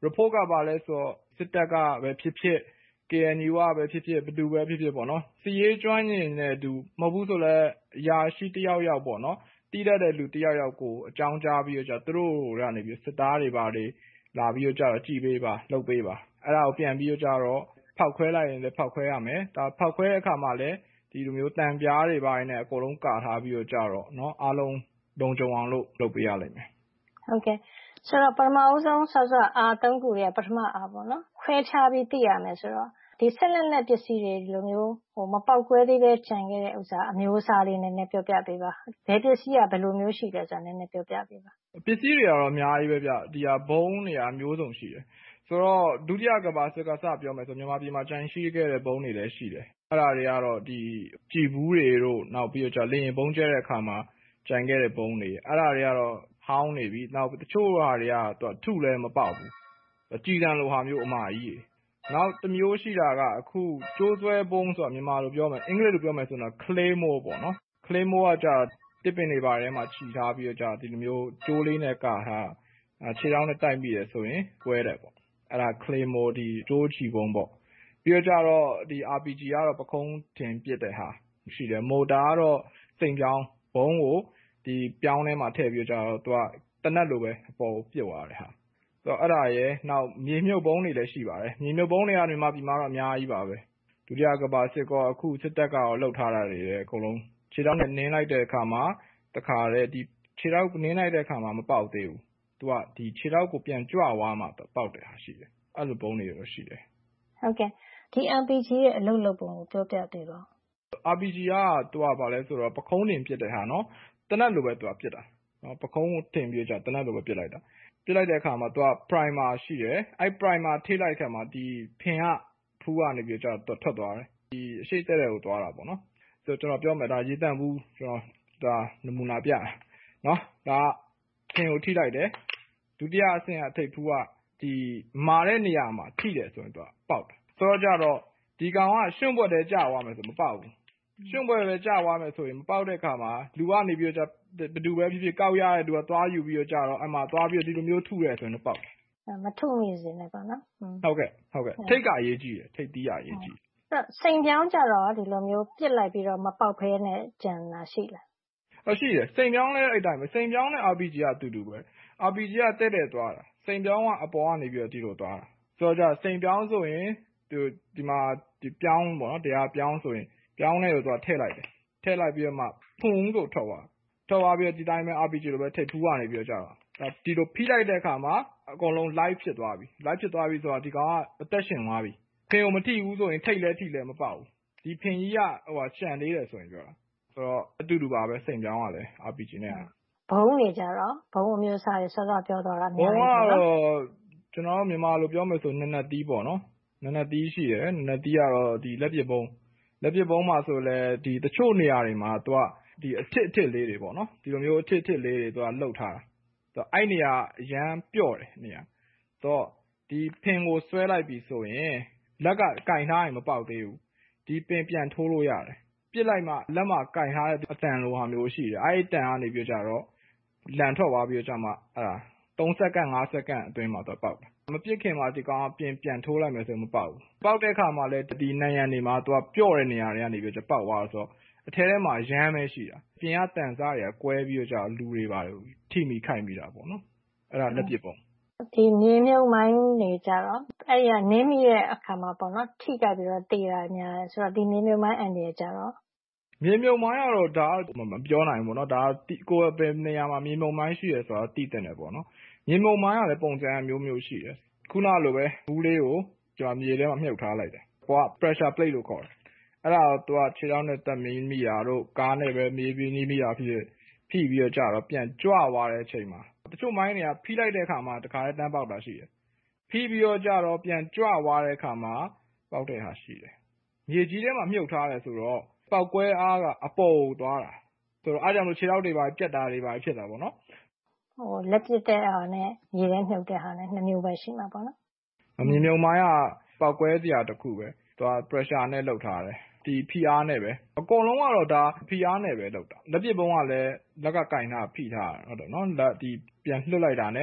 report ကဘာလဲဆိုတော့စစ်တပ်ကပဲဖြစ်ဖြစ် KNU ကပဲဖြစ်ဖြစ်ဘယ်သူပဲဖြစ်ဖြစ်ပေါ့နော်စီရေးကျွမ်းကျင်တဲ့သူမဟုတ်ဘူးဆိုလဲအရာရှိတယောက်ယောက်ပေါ့နော်တီးတတ်တဲ့လူတယောက်ယောက်ကိုအကြောင်းကြားပြီးတော့သူတို့ကနေပြီးစစ်သားတွေပါတွေလာပြီးတော့ကြည့်ပေးပါလှုပ်ပေးပါအဲ့ဒါကိုပြန်ပြီးတော့ကြတော့ဖောက်ခွဲလိုက်ရင်လည်းဖောက်ခွဲရမယ်ဒါဖောက်ခွဲတဲ့အခါမှာလည်းဒီလိုမျိုးတန်ပြားတွေပါနေအကုန်လုံးကာထားပြီးတော့ကြတော့เนาะအားလုံးလုံခြုံအောင်လုပ်ပေးရလိမ့်မယ်ဟုတ်ကဲ့ဆိုတော့ပထမဦးဆုံးဆော့အား3ခုတွေကပထမအားပေါ့နော်ခွဲခြားပြီးသိရမယ်ဆိုတော့ဒီဆက်လက်လက်ပစ္စည်းတွေဒီလိုမျိုးမပေါက်ကွဲသေးတဲ့ခြံခဲ့တဲ့ဥစ္စာအမျိုးအစားလေးနည်းနည်းပြောပြပေးပါဘယ်ပစ္စည်းကဘယ်လိုမျိုးရှိလဲဆိုတာနည်းနည်းပြောပြပေးပါပစ္စည်းတွေကတော့အများကြီးပဲဗျဒီဟာဘုံတွေအမျိုးစုံရှိတယ်ဆိုတော့ဒုတိယကမ္ဘာစစ်ကစပြောမယ်ဆိုမြန်မာပြည်မှာကြံရှိခဲ့တဲ့ဘုံတွေလည်းရှိတယ်အဲ့ဒါတွေကတော့ဒီကြည်ဘူးတွေတို့နောက်ပြီးတော့လေရင်ဘုံကျဲတဲ့အခါမှာကြံခဲ့တဲ့ဘုံတွေအဲ့ဒါတွေကတော့ဟောင်းနေပြီနောက်တချို့ဟာတွေကထုလည်းမပေါက်ဘူးကြည်တံလိုဟာမျိုးအမကြီးနောက်တစ်မျိုးရှိတာကအခုကျိုးဆွဲဘုံဆိုတာမြန်မာလိုပြောမယ်အင်္ဂလိပ်လိုပြောမယ်ဆိုတော့ claymore ပေါ့နော် claymore ကကြာတစ်ပင်တွေပါထဲမှာခြိထားပြီးတော့ကြာဒီလိုမျိုးကျိုးလေးနဲ့ကာထားခြေထောက်နဲ့တိုက်ပြီးရဆိုရင်ကွဲတယ်ပေါ့အဲ့ဒါ claymore ဒီကျိုးချီဘုံပေါ့ပြီးတော့ကြတော့ဒီ RPG ကတော့ပခုံးတင်ပစ်တဲ့ဟာရှိတယ် motor ကတော့စိန်ပြောင်းဘုံကိုဒီပြောင်းထဲမှာထည့်ပြီးတော့ကြတော့သူကတနက်လိုပဲအပေါ်ကိုပြုတ်သွားတယ်ဟာဆိုတော့အဲ့ဒါရယ်နောက်မြေမြုပ်ဘုံတွေလည်းရှိပါတယ်မြေမြုပ်ဘုံတွေကမြန်မာပြည်မှာတော့အများကြီးပါပဲဒုတိယကမ္ဘာစစ်ကောအခုစစ်တပ်ကရောလှုပ်ထားတာတွေလည်းအကုန်လုံးခြေထောက်နဲ့နင်းလိုက်တဲ့အခါမှာတခါတည်းဒီခြေထောက်နင်းလိုက်တဲ့အခါမှာမပေါက်သေးဘူးသူကဒီခြေထောက်ကိုပြန်ကြွသွားမှပေါက်တယ်ဟာရှိတယ်အဲ့လိုဘုံတွေတော့ရှိတယ်ဟုတ်ကဲ့ဒီ RPG ရဲ့အလုပ်လုပ်ပုံကိုပြောပြပေးပါ RPG ကသူကဘာလဲဆိုတော့ပခုံးတင်ပစ်တဲ့ဟာနော်တနက်လိုပဲသူကပစ်တာနော်ပခုံးတင်ပြီးကြတနက်လိုပဲပစ်လိုက်တာပစ်လိုက်တဲ့အခါမှာသူက primer ရှိတယ်အဲ့ primer ထိလိုက်ခါမှာဒီဖင်ကဖူးကနေပြီးကြထွက်သွားတယ်ဒီအရှိတ်တဲ့ကိုသွားတာပေါ့နော်ဆိုတော့ကျွန်တော်ပြောမယ်ဒါရေတန့်ဘူးကျွန်တော်ဒါနမူနာပြနော်ဒါဖင်ကိုထိလိုက်တယ်ဒုတိယအဆင့်အထိပ်ဖူးကဒီမာတဲ့နေရာမှာထိတယ်ဆိုရင်သူကပေါက်တယ်ဆိုတော့ကြတော့ဒီကောင်ကရှွန့်ပွက်တဲ့ကြာသွားမယ်ဆိုမပေါက်ဘူးရှွန့်ပွက်ပဲကြာသွားမယ်ဆိုရင်မပေါက်တဲ့အခါမှာလူကနေပြီးတော့ဘယ်သူပဲဖြစ်ဖြစ်ကောက်ရတဲ့သူကသွားယူပြီးတော့ကြာတော့အမှသွားပြီးဒီလိုမျိုးထုရဲဆိုရင်ပေါက်တယ်မထုမိစေနဲ့ပေါ့နော်ဟုတ်ကဲ့ထိတ်ကအရေးကြီးတယ်ထိတ်တီးကအရေးကြီးစိန်ပြောင်းကြတော့ဒီလိုမျိုးပြစ်လိုက်ပြီးတော့မပေါက်ဖဲနဲ့ကြံတာရှိလားရှိတယ်စိန်ပြောင်းလဲအဲ့တိုင်းပဲစိန်ပြောင်းနဲ့ RPG ကအတူတူပဲ RPG ကတဲ့သွားတာစိန်ပြောင်းကအပေါ်ကနေပြီးတော့ဒီလိုသွားတာဆိုတော့ကြစိန်ပြောင်းဆိုရင်ဒီမှာဒီပြောင်းပေါ့နော်တရားပြောင်းဆိုရင်ပြောင်းနဲ့ကိုသူကထည့်လိုက်တယ်ထည့်လိုက်ပြီးတော့မှဖုံဆိုထွက်သွားပြီးတော့ဒီတိုင်းပဲ RPG လိုပဲထိပ်ဖူးကနေပြီးတော့ကြာတာဒီလိုဖိလိုက်တဲ့အခါမှာအကုန်လုံး live ဖြစ်သွားပြီ live ဖြစ်သွားပြီဆိုတော့ဒီကောင်ကအသက်ရှင်သွားပြီဖင်ကိုမထိဘူးဆိုရင်ထိတ်လဲထိလဲမပေါက်ဘူးဒီဖင်ကြီးကရှန်လေးတယ်ဆိုရင်ပြောတာဆိုတော့အတူတူပါပဲစိန်ပြောင်းကလည်း RPG နဲ့ဘုံတွေကြတော့ဘုံအမျိုးအစားတွေစောစောပြောတော့တာများတယ်ဘုံကတော့ကျွန်တော်မြန်မာလိုပြောမယ်ဆိုနနက်သီးပေါ့နော်နနက်သီးရှိတယ်နနက်သီးကတော့ဒီလက်ပစ်ဘုံမှာဆိုလဲဒီတချို့နေရာတွေမှာသူကဒီအထစ်လေးတွေပေါ့နော်ဒီလိုမျိုးအထစ်လေးတွေသူကလှုပ်ထားတာအဲ့နေရာအရန်ပြော့တယ်နေရာတော့ဒီဖင်ကိုဆွဲလိုက်ပြီဆိုရင်လက်ကကင်ထားရင်မပေါက်သေးဘူးဒီပင်ပြန်ထိုးလို့ရတယ်ပြစ်လိုက်မှလက်မှာကင်ထားတဲ့အတန်လိုဟာမျိုးရှိတယ်အဲ့ဒီတန်ကနေပြီးကြတော့လန်ထွက်သွားပြီးကြမှာအဲ့ဒါ3စက္ကန့်5စက္ကန့်အတွင်းမှာတော့ပေါက်တယ်မပြစ်ခင်မှာဒီကောင်ပြန်ထိုးလိုက်မယ်ဆိုမပေါက်ဘူးပေါက်တဲ့အခါမှာလည်းဒီနံရံတွေမှာသူကပြော့တဲ့နေရာတွေကနေပြီးပေါက်သွားဆိုတော့အထဲထဲမှာရမ်းပဲရှိတာပြင်ကတန်စားတွေကကွဲပြီးကြလူတွေပါထိမိခိုက်မိတာပေါ့နော်အဲ့ဒါလက်ပစ်ပုံဒီမြေမြုပ်မိုင်းနေကြတော့အဲ့ဒီကနင်းမိတဲ့အခါမှာပေါ့နော်ထိကြပြီးတော့တေးတာများတယ်ဆိုတော့ဒီမြေမြုပ်မိုင်းအန်တွေကြတော့မြေမြုပ်မိုင်းကတော့ဒါမပြောနိုင်ဘူးเนาะဒါကိုယ်ပဲနေရာမှာမြေမြုပ်မိုင်းရှိရဆိုတော့တိတဲ့တယ်ပေါ့နော်မြေမြုပ်မိုင်းကလည်းပုံစံမျိုးမျိုးရှိတယ်ခုနလိုပဲဘူးလေးကိုကျွန်တော်မြေထဲမှာမြုပ်ထားလိုက်တယ်ဟိုက pressure plate လို့ခေါ်တယ်အဲ့ဒါတော့သူကခြေထောက်နဲ့တက်မိတာတို့ကားနဲ့ပဲမြေပြီးနီးမိတာဖြစ်ဖိပြီးတော့ကြာတော့ပြန်ကြွသွားတဲ့အချိန်မှာတချို့မိုင်းတွေကဖိလိုက်တဲ့အခါမှာတခါတည်းတန်းပေါက်တာရှိတယ်ဖိပြီးတော့ကြာတော့ပြန်ကြွသွားတဲ့အခါမှာပေါက်တဲ့ဟာရှိတယ်မြေကြီးထဲမှာမြုပ်ထားတယ်ဆိုတော့ပေါက်ကွဲအားကအပေါ်ကိုသွားတာဆိုတော့အားကြောင့်ခြေထောက်တွေပါပြက်တာတွေပါဖြစ်တာပေါ့နော်လက်ပစ်တဲ့ဟာနဲ့မြေထဲမြုပ်တဲ့ဟာနဲ့2မျိုးပဲရှိမှာပေါ့နော်မြေမြုပ်မိုင်းကပေါက်ကွဲစရာတစ်ခုပဲသူက pressure နဲ့လုပ်ထားတယ်ဒီဖိအားနဲ့ပဲအကုန်လုံးကတော့ဒါဖိအားနဲ့ပဲလုပ်တာလက်ပစ်ဘုံကလည်းလက်ကကင်ထားဖိထားတာဟုတ်တယ်နော်လက်ဒီပြန်လှုပ်လိုက်တာနဲ့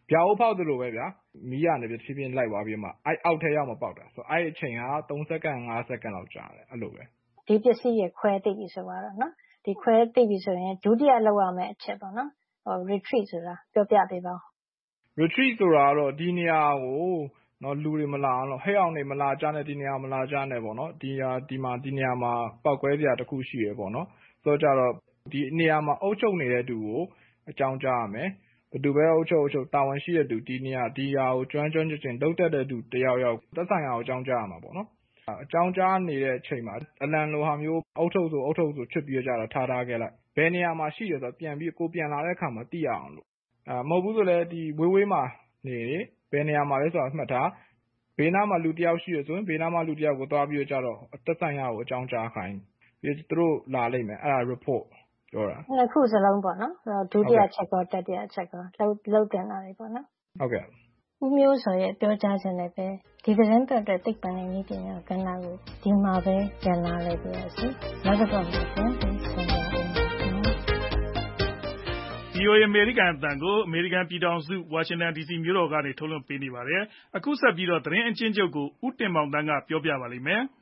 ဗျာအိုးဖောက်သလိုပဲဗျာမီးကနေဖြည်းဖြည်းလိုက်သွားပြီးမှအောက်ထဲရောက်မှပေါက်တာဆိုအဲ့အချိန်က3စက္ကန့်5စက္ကန့်လောက်ကြာတယ်အဲ့လိုပဲဒီပစ္စည်းရခွဲသိပြီဆိုတော့နော်ဒီခွဲသိပြီဆိုရင်ဒုတိယလောက်ရမယ့်အချက်ပေါ့နော်retreat ဆိုတာပြောပြပေးပါဦး retreat ဆိုတာတော့ဒီနေရာကိုနော်လူတွေမလာအောင်လို့ဟဲ့အောင်နေမလာကြနဲ့ဒီနေရာမလာကြနဲ့ပေါ့နော်ဒီနေရာမှာပောက်ကွဲစရာတစ်ခုရှိရပေါ့နော်ဆိုတော့ကြတော့ဒီနေရာမှာအုပ်ချုပ်နေတဲ့သူကိုအကြောင်းကြားရမယ်ဘယ်သူပဲအုပ်ချုပ်တာဝန်ရှိတဲ့သူဒီနေရာဒီရာကိုကျွမ်းကျင်တုတ်တက်တဲ့သူတယောက်သက်ဆိုင်ရာကိုအကြောင်းကြားရမှာပေါ့နော်အကြောင်းကြားနေတဲ့အချိန်မှာအလံလိုဟာမျိုးအုပ်ချုပ်ဆိုချွတ်ပြီးကြတော့ထားခဲ့လိုက်ဘယ်နေရာမှာရှိရဆိုပြန်ပြီးကိုပြန်လာတဲ့အခါမှာသိရအောင်လို့မဟုတ်ဘူးဆိုလည်းဒီဝေးမှာနေဘယ်နေရာမှာလဲဆိုတာမှတ်ထားဘေးနားမှာလူတယောက်ရှိရဆိုရင်ဘေးနားမှာလူတယောက်ကိုသွားပြီးကြတော့သက်ဆိုင်ရာကိုအကြောင်းကြားခိုင်းပြီးသူတို့လာလိမ့်မယ်အဲ့ဒါ report ပြောတာနှစ်ခုစလုံးပေါ့နော်ဒုတိယချက်ကောတတိယချက်ကောလောက်တင်လာတယ်ပေါ့နော်ဟုတ်ကဲ့ဦးမျိုးစောရဲ့ပြောကြားခြင်းနဲ့ပဲဒီသတင်းပတ်အတွက်သိပ္ပံနဲ့နည်းပညာကဏ္ဍကိုဒီမှာပဲကျန်လာလိုက်ပြရစီနောက်တစ်ပတ်မှာပြန်ပြီးဆက်ကြအောင် VOA အမေရိကန်အသံကိုအမေရိကန်ပြည်ထောင်စုဝါရှင်တန် DC မြို့တော်ကနေထုတ်လွှင့်ပေးနေပါတယ်။အခုဆက်ပြီးတော့သတင်းအကျဉ်းချုပ်ကိုဦးတင်မောင်တန်းကပြောပြပါလိမ့်မယ်။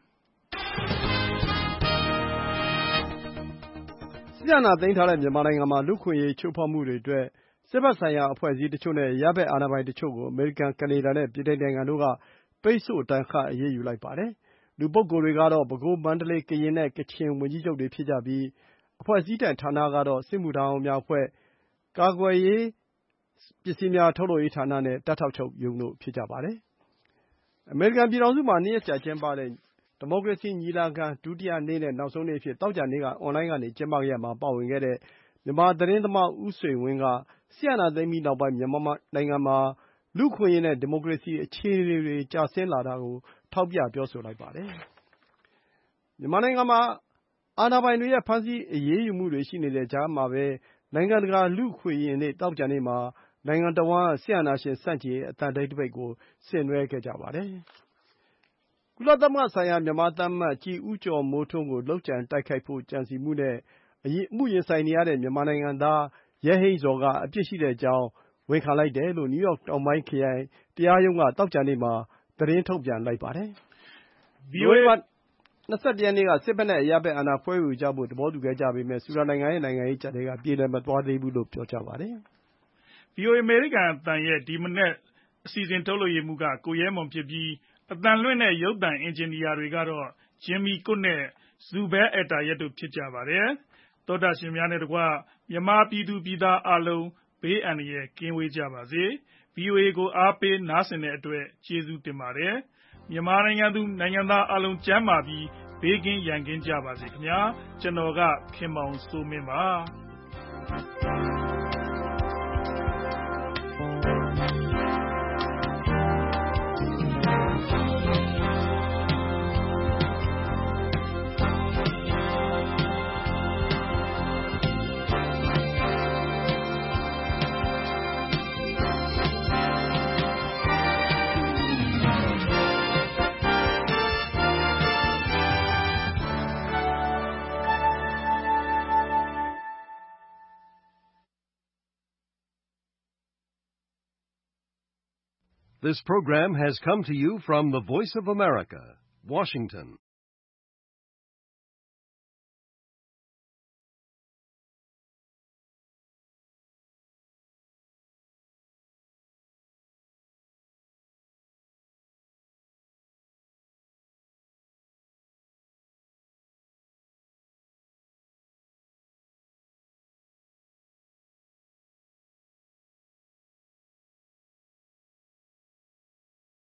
စစ်အာဏာသိမ်းထားတဲ့မြန်မာနိုင်ငံမှာလူ့အခွင့်အရေးချိုးဖောက်မှုတွေအတွက်စစ်ဘက်ဆိုင်ရာအဖွဲ့အစည်းတချို့နဲ့အရပ်ဘက်အာဏာပိုင်တချို့ကိုအမေရိကန်၊ကနေဒါနဲ့ဗြိတိန်နိုင်ငံတို့ကပိတ်ဆို့ဒဏ်ခတ်အရေးယူလိုက်ပါတယ်။လူပုဂ္ဂိုလ်တွေကတော့ပဲခူး၊မန္တလေး၊ကရင်နဲ့ကချင်ဝန်ကြီးချုပ်တွေဖြစ်ကြပြီးအဖွဲ့အစည်းဌာနကတော့စစ်မှုထမ်းဟောင်းများအဖွဲ့၊ကာကွယ်ရေးပစ္စည်းများထုတ်လုပ်ရေးဌာနနဲ့တပ်ထောက်ချုပ်ရုံးတို့ဖြစ်ကြပါတယ်။အမေရိကန်ပြည်ထောင်စုမှာ2ရက်ကြာကျင်းပတဲ့ဒီမိုကရေစီညီလာခံဒုတိယနေ့နဲ့နောက်ဆုံးနေ့အဖြစ်သောကြာနေ့ကအွန်လိုင်းကနေကျင်းပခဲ့ရာမှာပါဝင်ခဲ့တဲ့မြန်မာသတင်းသမားဦးဆွေဝင်းကစစ်အာဏာသိမ်းပြီးနောက်ပိုင်းမြန်မာနိုင်ငံမှာလူ့အခွင့်အရေးနဲ့ဒီမိုကရေစီအခြေအနေတွေကျဆင်းလာတာကိုထောက်ပြပြောဆိုလိုက်ပါတယ်။မြန်မာနိုင်ငံမှာအာဏာပိုင်တွေရဲ့ဖမ်းဆီးအရေးယူမှုတွေရှိနေတဲ့ကြားမှာပဲနိုင်ငံတကာလူ့အခွင့်အရေးနေ့သောကြာနေ့မှာနိုင်ငံတဝန်းစစ်အာဏာရှင်ဆန့်ကျင်ရေးအသံတိတ်တပိတ်ကိုဆင်နွှဲခဲ့ကြပါတယ်။ကုလသမဂ္ဂဆိုင်ရာမြန်မာသံအမတ်ကြီးဦးကျော်မိုးထွန်းကိုလုပ်ကြံတိုက်ခိုက်ဖို့ကြံစည်မှုနဲ့အမှုရင်ဆိုင်နေရတဲ့မြန်မာနိုင်ငံသားရဲဟိန်းဇော်ကအပြစ်ရှိကြောင်းဝန်ခံလိုက်တယ်လို့နယူးယောက်တောင်ပိုင်းခရိုင်တရားရုံးကသောကြာနေ့မှာသတင်းထုတ်ပြန်လိုက်ပါတယ်။ VOA မှာ21ရက်နေ့ကစစ်ဘက်နဲ့အရပ်ဘက်အာဏာခွဲဝေကြဖို့သဘောတူခဲ့ကြပေမယ့်ဆူဒန်နိုင်ငံရဲ့နိုင်ငံရေးအကျပ်အတည်းကပြေလည်မသွားသေးဘူးလို့ပြောကြားပါတယ်။ VOA အမေရိကန်အသံရဲ့ဒီမနက်အစီအစဉ်ထုတ်လွှင့်ရေးမှူးကကိုရဲမွန်ဖြစ်ပြီးအသံလွှင့်တဲ့ရုပ်သံအင်ဂျင်နီယာတွေကတော့ဂျင်မီကွတ်နဲ့ဇူဘဲအက်တာရက်တို့ဖြစ်ကြပါတယ်။သောတာရှင်များနဲ့တကွမြန်မာပြည်သူပြည်သားအားလုံးဘေးအန္တရာယ်ကင်းဝေးကြပါစေ။ VOA ကိုအားပေးနားဆင်တဲ့အတွက်ကျေးဇူးတင်ပါတယ်။မြန်မာနိုင်ငံသူနိုင်ငံသားအားလုံးကျန်းမာပြီးဘေးကင်းရန်ကင်းကြပါစေခင်ဗျာ။ကျွန်တော်ကခင်မောင်စိုးမင်းပါ။ This program has come to you from the Voice of America, Washington.